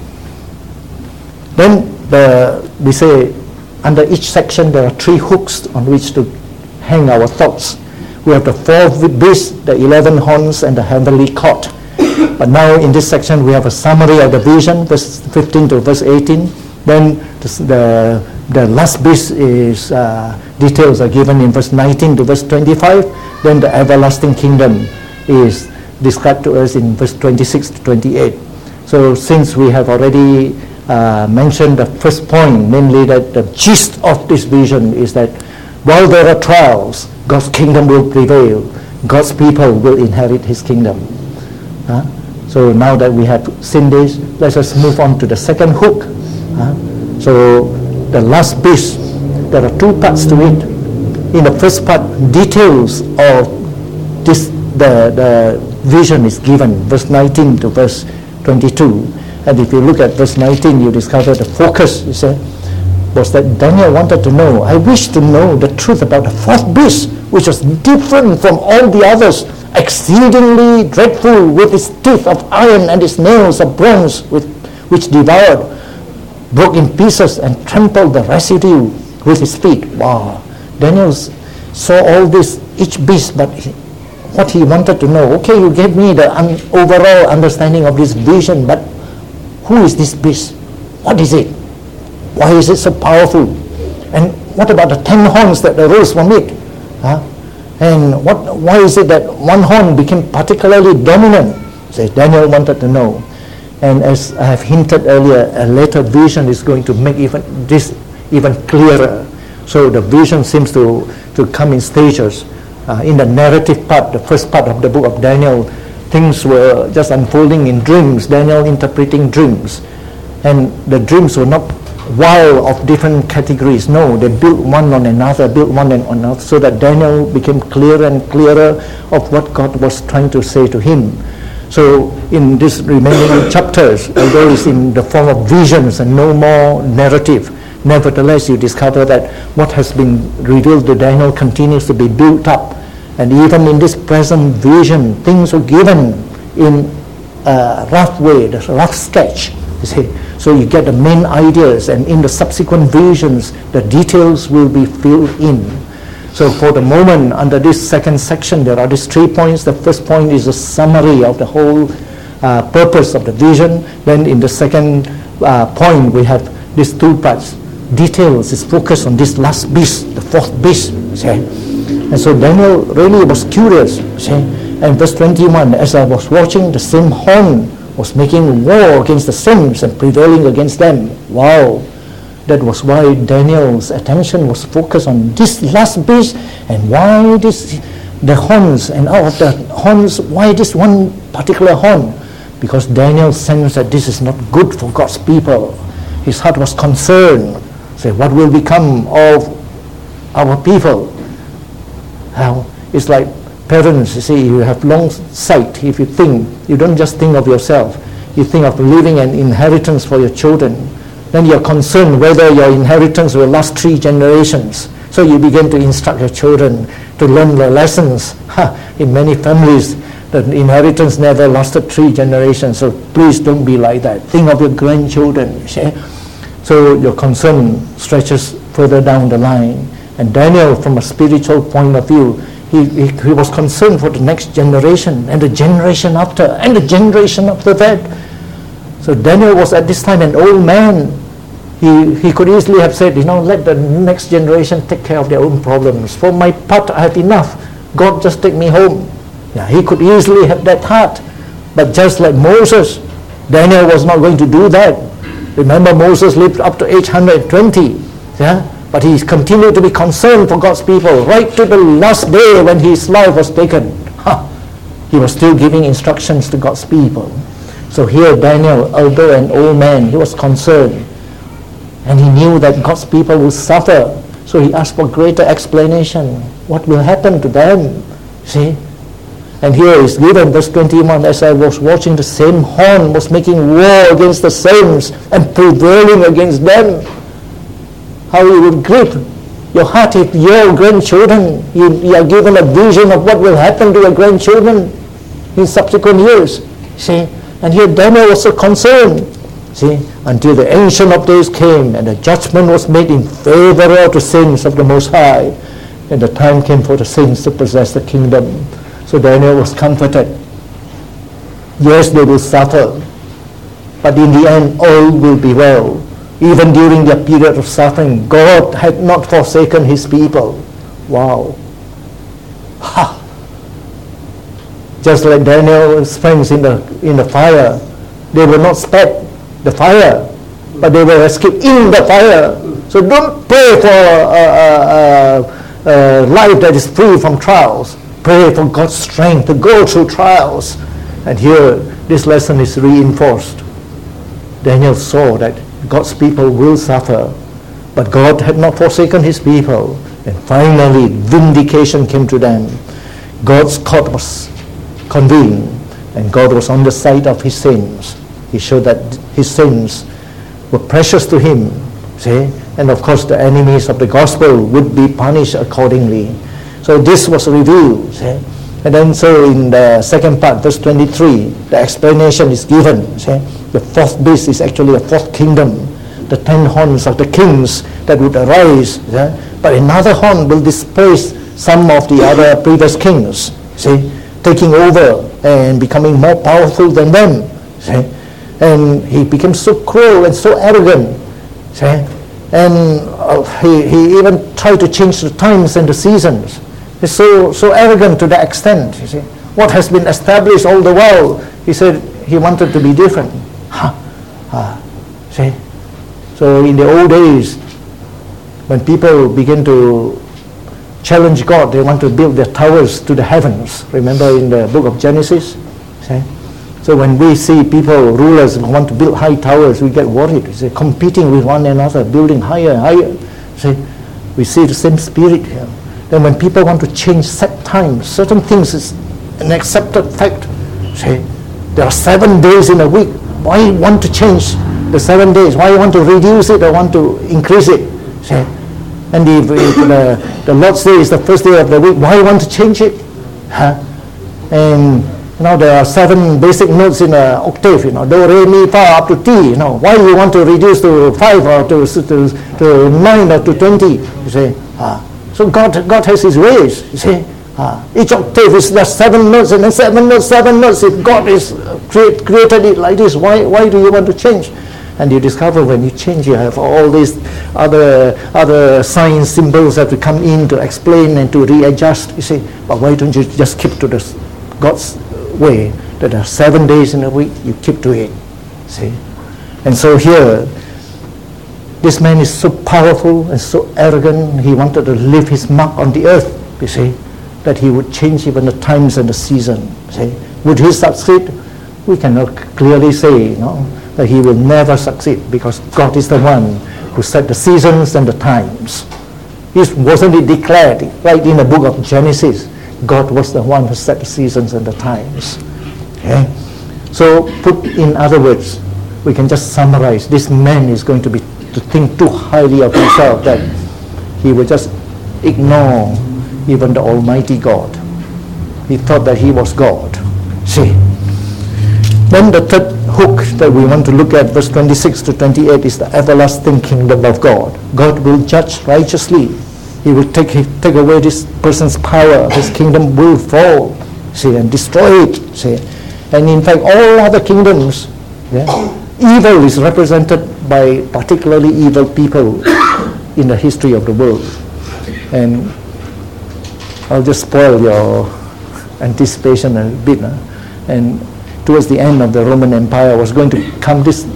Then the, we say under each section there are three hooks on which to hang our thoughts. We have the four beasts, the eleven horns, and the heavenly court. But now in this section we have a summary of the vision, verse fifteen to verse eighteen. Then the the, the last beast is uh, details are given in verse nineteen to verse twenty-five. Then the everlasting kingdom is described to us in verse twenty-six to twenty-eight. So since we have already uh, mentioned the first point, namely that the gist of this vision is that while there are trials, God's kingdom will prevail. God's people will inherit His kingdom. Huh? So now that we have seen this, let us move on to the second hook. Huh? So the last beast, there are two parts to it. In the first part, details of this the the vision is given, verse nineteen to verse twenty-two. And if you look at verse nineteen, you discover the focus, you say, was that Daniel wanted to know, I wish to know the truth about the fourth beast, which was different from all the others, exceedingly dreadful, with its teeth of iron and its nails of bronze, with, which devoured, broke in pieces, and trampled the residue with his feet. Wow. Daniel saw all this, each beast, but he, what he wanted to know, okay, you gave me the un- overall understanding of this vision, but who is this beast? What is it? Why is it so powerful? And what about the ten horns that arose from it? Huh? And what, why is it that one horn became particularly dominant? So Daniel wanted to know. And as I have hinted earlier, a later vision is going to make even this even clearer. So the vision seems to, to come in stages. Uh, in the narrative part, the first part of the book of Daniel, things were just unfolding in dreams, Daniel interpreting dreams. And the dreams were not while of different categories. No, they built one on another, built one on another, so that Daniel became clearer and clearer of what God was trying to say to him. So in this remaining chapters, although it's in the form of visions and no more narrative, nevertheless you discover that what has been revealed to Daniel continues to be built up. And even in this present vision, things were given in a rough way, the rough sketch, you see. So you get the main ideas, and in the subsequent visions, the details will be filled in. So for the moment, under this second section, there are these three points. The first point is a summary of the whole uh, purpose of the vision. Then in the second uh, point, we have these two parts. Details is focused on this last beast, the fourth beast. See? And so Daniel really was curious. See? And verse twenty-one, as I was watching, the same horn was making war against the saints and prevailing against them. Wow. That was why Daniel's attention was focused on this last beast, and why this, the horns, and out of the horns, why this one particular horn? Because Daniel sensed that this is not good for God's people. His heart was concerned. Say, what will become of our people? How it's like parents, you see, you have long sight. If you think, you don't just think of yourself, you think of leaving an inheritance for your children. Then you're concerned whether your inheritance will last three generations. So you begin to instruct your children to learn the lessons. Ha, in many families, the inheritance never lasted three generations. So please don't be like that. Think of your grandchildren. You see? So your concern stretches further down the line. And Daniel, from a spiritual point of view, he, he, he was concerned for the next generation, and the generation after, and the generation after that. So Daniel was at this time an old man. He, he could easily have said, you know, let the next generation take care of their own problems. For my part, I have enough. God, just take me home. Yeah, he could easily have that heart. But just like Moses, Daniel was not going to do that. Remember, Moses lived up to age one hundred twenty. Yeah? But he continued to be concerned for God's people right to the last day when his life was taken. Huh. He was still giving instructions to God's people. So here Daniel, although an old man, he was concerned. And he knew that God's people will suffer. So he asked for greater explanation. What will happen to them? See? And here is given, verse twenty-one, as I was watching, the same horn was making war against the saints and prevailing against them. How it will grip your heart if your grandchildren, you, you are given a vision of what will happen to your grandchildren in subsequent years. See? And here Daniel was so concerned. See, until the Ancient of Days came and the judgment was made in favor of the saints of the Most High, and the time came for the saints to possess the kingdom. So Daniel was comforted. Yes, they will suffer, but in the end all will be well. Even during their period of suffering, God had not forsaken his people. Wow. Ha! Just like Daniel's friends in the in the fire, they were not spared the fire, but they were rescued in the fire. So don't pray for a, a, a, a life that is free from trials. Pray for God's strength to go through trials. And here, this lesson is reinforced. Daniel saw that God's people will suffer, but God had not forsaken his people. And finally, vindication came to them. God's court was convened, and God was on the side of his saints. He showed that his sins were precious to him, see? And of course the enemies of the gospel would be punished accordingly. So this was revealed, see? And then so in the second part, verse twenty-three, the explanation is given, see? The fourth beast is actually a fourth kingdom, the ten horns of the kings that would arise, see? But another horn will displace some of the other previous kings, see? Taking over and becoming more powerful than them, see? And he became so cruel and so arrogant. See? And uh, he, he even tried to change the times and the seasons. He's so, so arrogant to that extent, you see. What has been established all the while, he said he wanted to be different. Huh. Uh, see? So in the old days, when people begin to challenge God, they want to build their towers to the heavens. Remember in the book of Genesis? See? So when we see people, rulers, who want to build high towers, we get worried. See, competing with one another, building higher and higher. See, we see the same spirit here. Then when people want to change set times, certain things is an accepted fact. See, there are seven days in a week. Why want to change the seven days? Why want to reduce it or want to increase it? See, and if, if the, the Lord's Day is the first day of the week, why want to change it? Huh? And you know, there are seven basic notes in an octave, you know, do, re, mi, fa, up to T, you know. Why you want to reduce to five or to, to, to nine or to twenty, you see. Ah. So God, God has his ways, you see. Ah. Each octave is just seven notes and then seven notes, seven notes. If God is create, created it like this, why, why do you want to change? And you discover when you change, you have all these other, other signs, symbols have to come in to explain and to readjust, you see. But why don't you just keep to the God's way, that there are seven days in a week, you keep to it, see. And so here, this man is so powerful and so arrogant, he wanted to leave his mark on the earth, you see, that he would change even the times and the season, see. Would he succeed? We cannot clearly say, you know, that he will never succeed, because God is the one who set the seasons and the times. It wasn't it declared right in the book of Genesis? God was the one who set the seasons and the times. Okay? So, put in other words, we can just summarize. This man is going to be to think too highly of himself that he will just ignore even the Almighty God. He thought that he was God. See. Then the third hook that we want to look at, verse twenty-six to twenty-eight, is the everlasting kingdom of God. God will judge righteously. He will take, take away this person's power. His kingdom will fall, see, and destroy it, see. And in fact, all other kingdoms, yeah, evil is represented by particularly evil people in the history of the world. And I'll just spoil your anticipation a bit. Huh? And towards the end of the Roman Empire was going to come this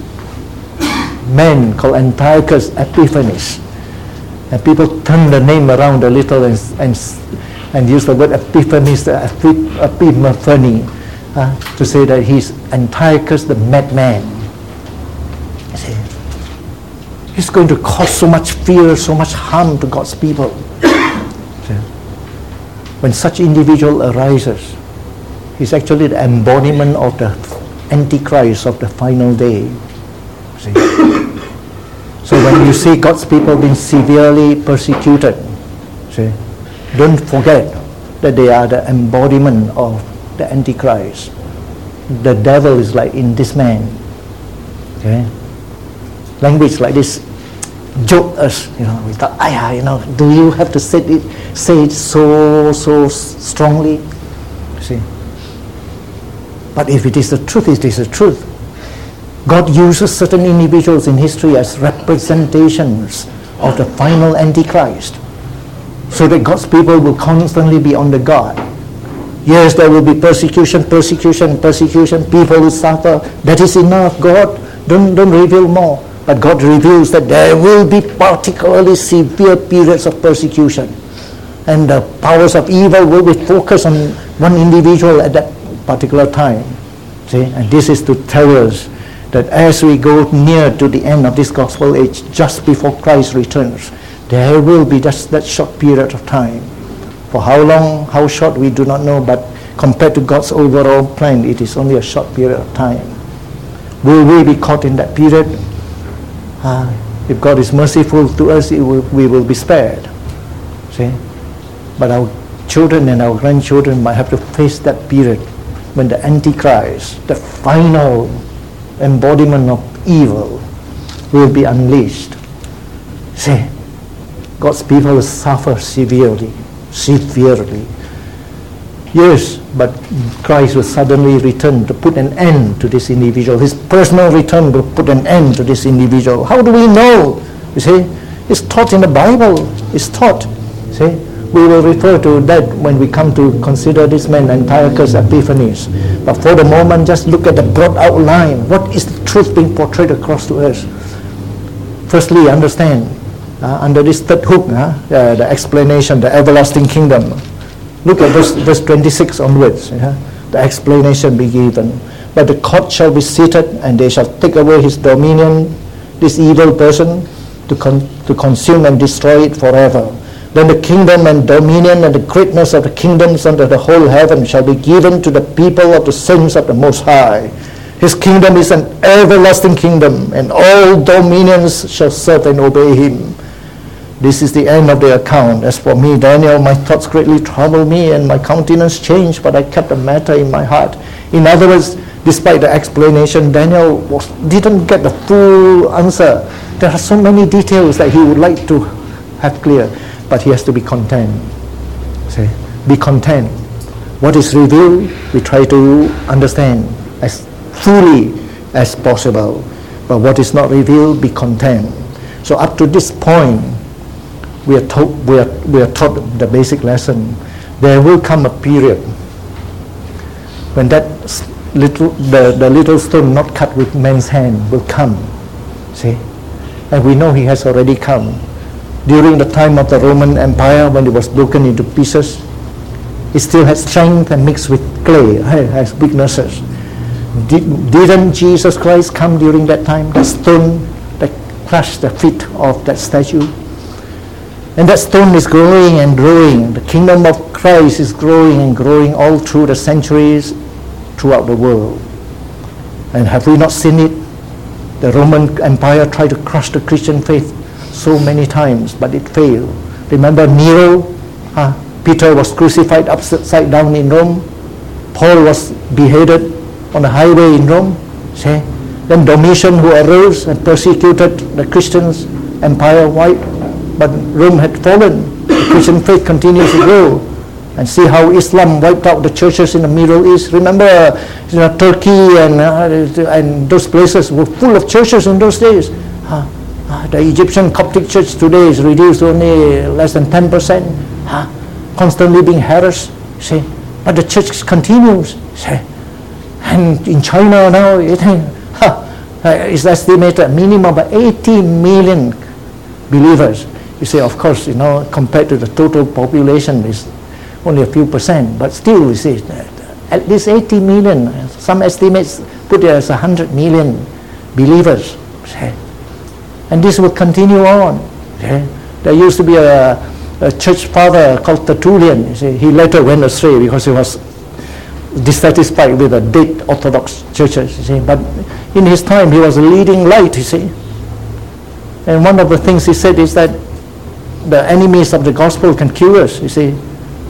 man called Antiochus Epiphanes. And people turn the name around a little and and, and use the word Epiphanes, Epiphany, uh, to say that he's Antiochus the madman. You see, he's going to cause so much fear, so much harm to God's people. See? When such individual arises, he's actually the embodiment of the Antichrist of the final day. See? So when you see God's people being severely persecuted, see, don't forget that they are the embodiment of the Antichrist. The devil is like in this man. Okay? Language like this joke us, you know, we thought, ah, you know, do you have to say it, say it so, so strongly? See? But if it is the truth, it is the truth. God uses certain individuals in history as representations of the final Antichrist, so that God's people will constantly be on the guard. Yes, there will be persecution, persecution, persecution. People will suffer. That is enough, God. Don't, don't reveal more. But God reveals that there will be particularly severe periods of persecution. And the powers of evil will be focused on one individual at that particular time. See? And this is to tell us that as we go near to the end of this gospel age, just before Christ returns, there will be just that short period of time. For how long, how short, we do not know, but compared to God's overall plan, it is only a short period of time. Will we be caught in that period? Uh, if God is merciful to us, it will, we will be spared. See? But our children and our grandchildren might have to face that period when the Antichrist, the final embodiment of evil, will be unleashed. See, God's people will suffer severely, severely. Yes, but Christ will suddenly return to put an end to this individual. His personal return will put an end to this individual. How do we know? You see, It's taught in the Bible. It's taught. See? We will refer to that when we come to consider this man Antiochus Epiphanes. But for the moment, just look at the broad outline. What is the truth being portrayed across to us? Firstly, understand, uh, under this third hook, uh, uh, the explanation, the everlasting kingdom. Look at verse, verse twenty-six onwards. Uh, the explanation be given. But the court shall be seated, and they shall take away his dominion, this evil person, to, con- to consume and destroy it forever. Then the kingdom and dominion and the greatness of the kingdoms under the whole heaven shall be given to the people of the saints of the Most High. His kingdom is an everlasting kingdom, and all dominions shall serve and obey him. This is the end of the account. As for me, Daniel, my thoughts greatly troubled me, and my countenance changed, but I kept the matter in my heart. In other words, despite the explanation, Daniel was, didn't get the full answer. There are so many details that he would like to have clear, but he has to be content. See? Be content. What is revealed, we try to understand as fully as possible. But what is not revealed, be content. So up to this point, we are taught, we are, we are taught the basic lesson. There will come a period when that little, the, the little stone not cut with man's hand will come. See? And we know he has already come. During the time of the Roman Empire, when it was broken into pieces, it still had strength and mixed with clay, it has weaknesses. Did, didn't Jesus Christ come during that time? The stone that crushed the feet of that statue. And that stone is growing and growing. The kingdom of Christ is growing and growing all through the centuries throughout the world. And have we not seen it? The Roman Empire tried to crush the Christian faith so many times, but it failed. Remember Nero? Uh, Peter was crucified upside down in Rome. Paul was beheaded on the highway in Rome. See? Then Domitian, who arose and persecuted the Christians empire-wide, but Rome had fallen. The Christian faith continues to grow. And see how Islam wiped out the churches in the Middle East. Remember, you know, Turkey and uh, and those places were full of churches in those days. Uh, uh, the Egyptian Coptic church today is reduced to only less than ten percent. Uh, constantly being harassed. See, but the church continues. See, and in China now, it uh, is estimated a minimum of eighty million believers. You say, of course, you know, compared to the total population, is only a few percent, but still, you see, at least eighty million. Some estimates put it as one hundred million believers. See? And this will continue on. See? There used to be a, a church father called Tertullian. You see? He later went astray because he was dissatisfied with the dead Orthodox churches. You see? But in his time, he was a leading light, you see. And one of the things he said is that the enemies of the gospel can kill us, you see.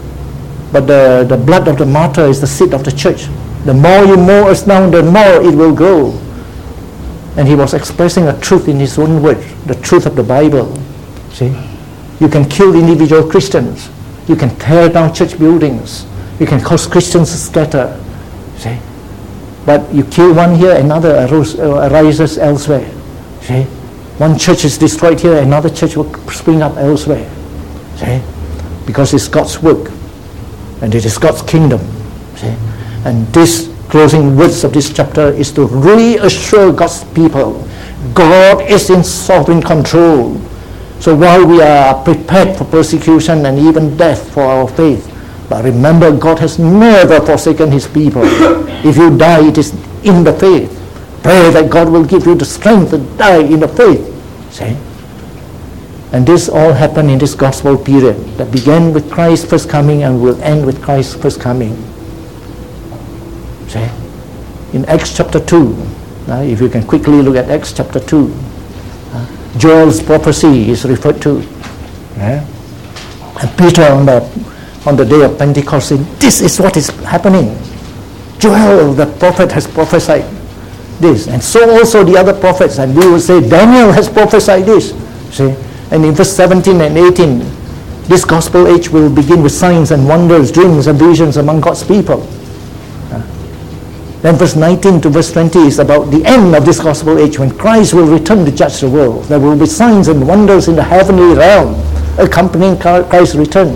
But the, the blood of the martyr is the seed of the church. The more you mow us down, the more it will grow. And he was expressing a truth in his own words, the truth of the Bible. See? You can kill individual Christians. You can tear down church buildings. You can cause Christians to scatter. See? But you kill one here, another arose, uh, arises elsewhere. See? One church is destroyed here, another church will spring up elsewhere. See? Because it's God's work. And it is God's kingdom. See? And this closing words of this chapter is to reassure God's people. God is in sovereign control. So while we are prepared for persecution and even death for our faith, but remember, God has never forsaken his people. If you die, it is in the faith. Pray that God will give you the strength to die in the faith. See? And this all happened in this gospel period that began with Christ's first coming and will end with Christ's first coming. See? In Acts chapter two, uh, if you can quickly look at Acts chapter two, uh, Joel's prophecy is referred to. Yeah? And Peter on the, on the day of Pentecost said, this is what is happening. Joel, the prophet, has prophesied this. And so also the other prophets. And we will say, Daniel has prophesied this. See? And in verse seventeen and eighteen, this gospel age will begin with signs and wonders, dreams and visions among God's people. Then verse nineteen to verse twenty is about the end of this gospel age, when Christ will return to judge the world. There will be signs and wonders in the heavenly realm accompanying Christ's return.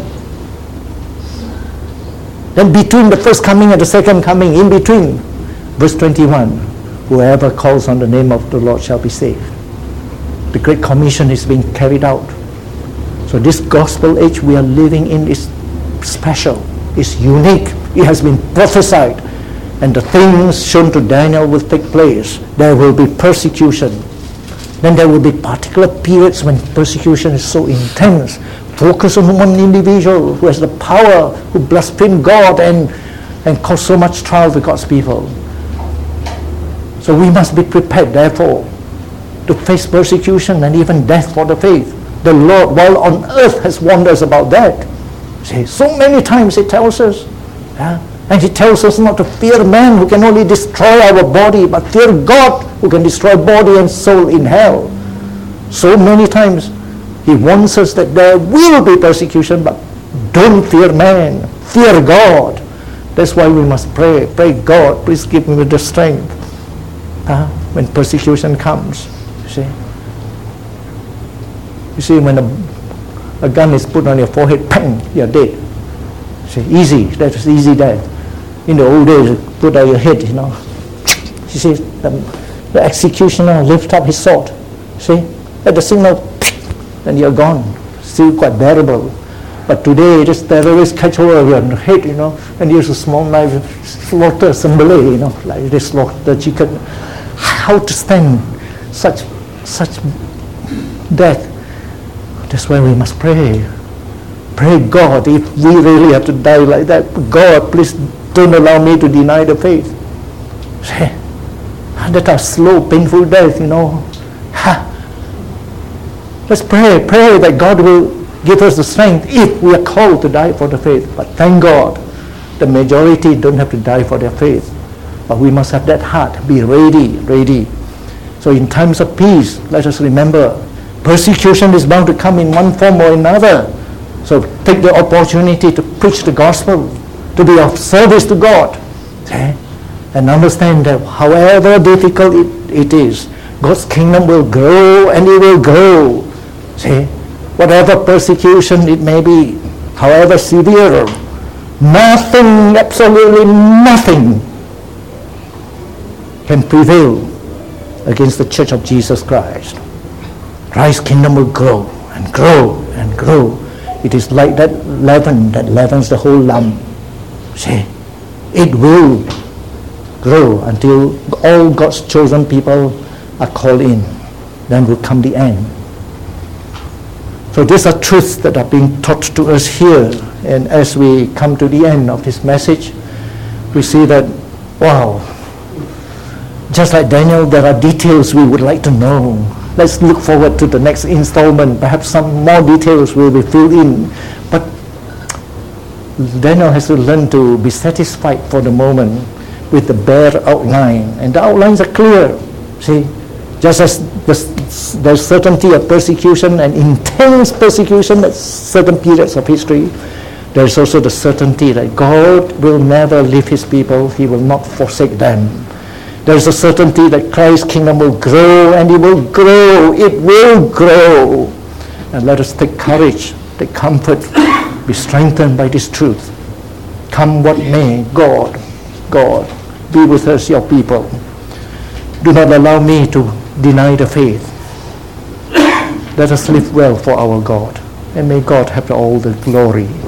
Then between the first coming and the second coming, in between, verse twenty-one, whoever calls on the name of the Lord shall be saved. The Great Commission is being carried out. So this gospel age we are living in is special, is unique. It has been prophesied. And the things shown to Daniel will take place. There will be persecution. Then there will be particular periods when persecution is so intense. Focus on one individual who has the power, who blaspheme God and, and cause so much trial to God's people. So we must be prepared, therefore, to face persecution and even death for the faith. The Lord, while on earth, has warned us about that. See, so many times He tells us, yeah, and He tells us not to fear man who can only destroy our body, but fear God who can destroy body and soul in hell. So many times He warns us that there will be persecution, but don't fear man, fear God. That's why we must pray. Pray, God, please give me the strength uh, when persecution comes. You see, you see when a, a gun is put on your forehead, bang, you're dead. See, easy, that is easy death. In the old days, put on your head, you know. You see, the, the executioner lift up his sword. See, at the signal, then you're gone. Still quite bearable. But today, this terrorist catch over your head, you know, and use a small knife, slaughter somebody, you know, like they slaughter chicken. How to stand such such death? That's why we must pray. Pray, God, if we really have to die like that, God, please don't allow me to deny the faith. That are slow, painful death, you know. Ha. Let's pray, pray that God will give us the strength if we are called to die for the faith. But thank God, the majority don't have to die for their faith. But we must have that heart, be ready, ready. So in times of peace, let us remember, persecution is bound to come in one form or another. So take the opportunity to preach the gospel, to be of service to God. Okay? And understand that however difficult it, it is, God's kingdom will grow and it will grow. See? Whatever persecution it may be, however severe, nothing, absolutely nothing can prevail against the Church of Jesus Christ. Christ's kingdom will grow and grow and grow. It is like that leaven that leavens the whole lump. See, it will grow until all God's chosen people are called in. Then will come the end. So these are truths that are being taught to us here. And as we come to the end of this message, we see that, wow, just like Daniel, there are details we would like to know. Let's look forward to the next installment. Perhaps some more details will be filled in. But Daniel has to learn to be satisfied for the moment with the bare outline. And the outlines are clear. See, just as there's, there's certainty of persecution and intense persecution at certain periods of history, there's also the certainty that God will never leave His people. He will not forsake them. There's a certainty that Christ's kingdom will grow, and it will grow. It will grow. And let us take courage, take comfort, be strengthened by this truth. Come what may, God, God, be with us, your people. Do not allow me to deny the faith. Let us live well for our God. And may God have all the glory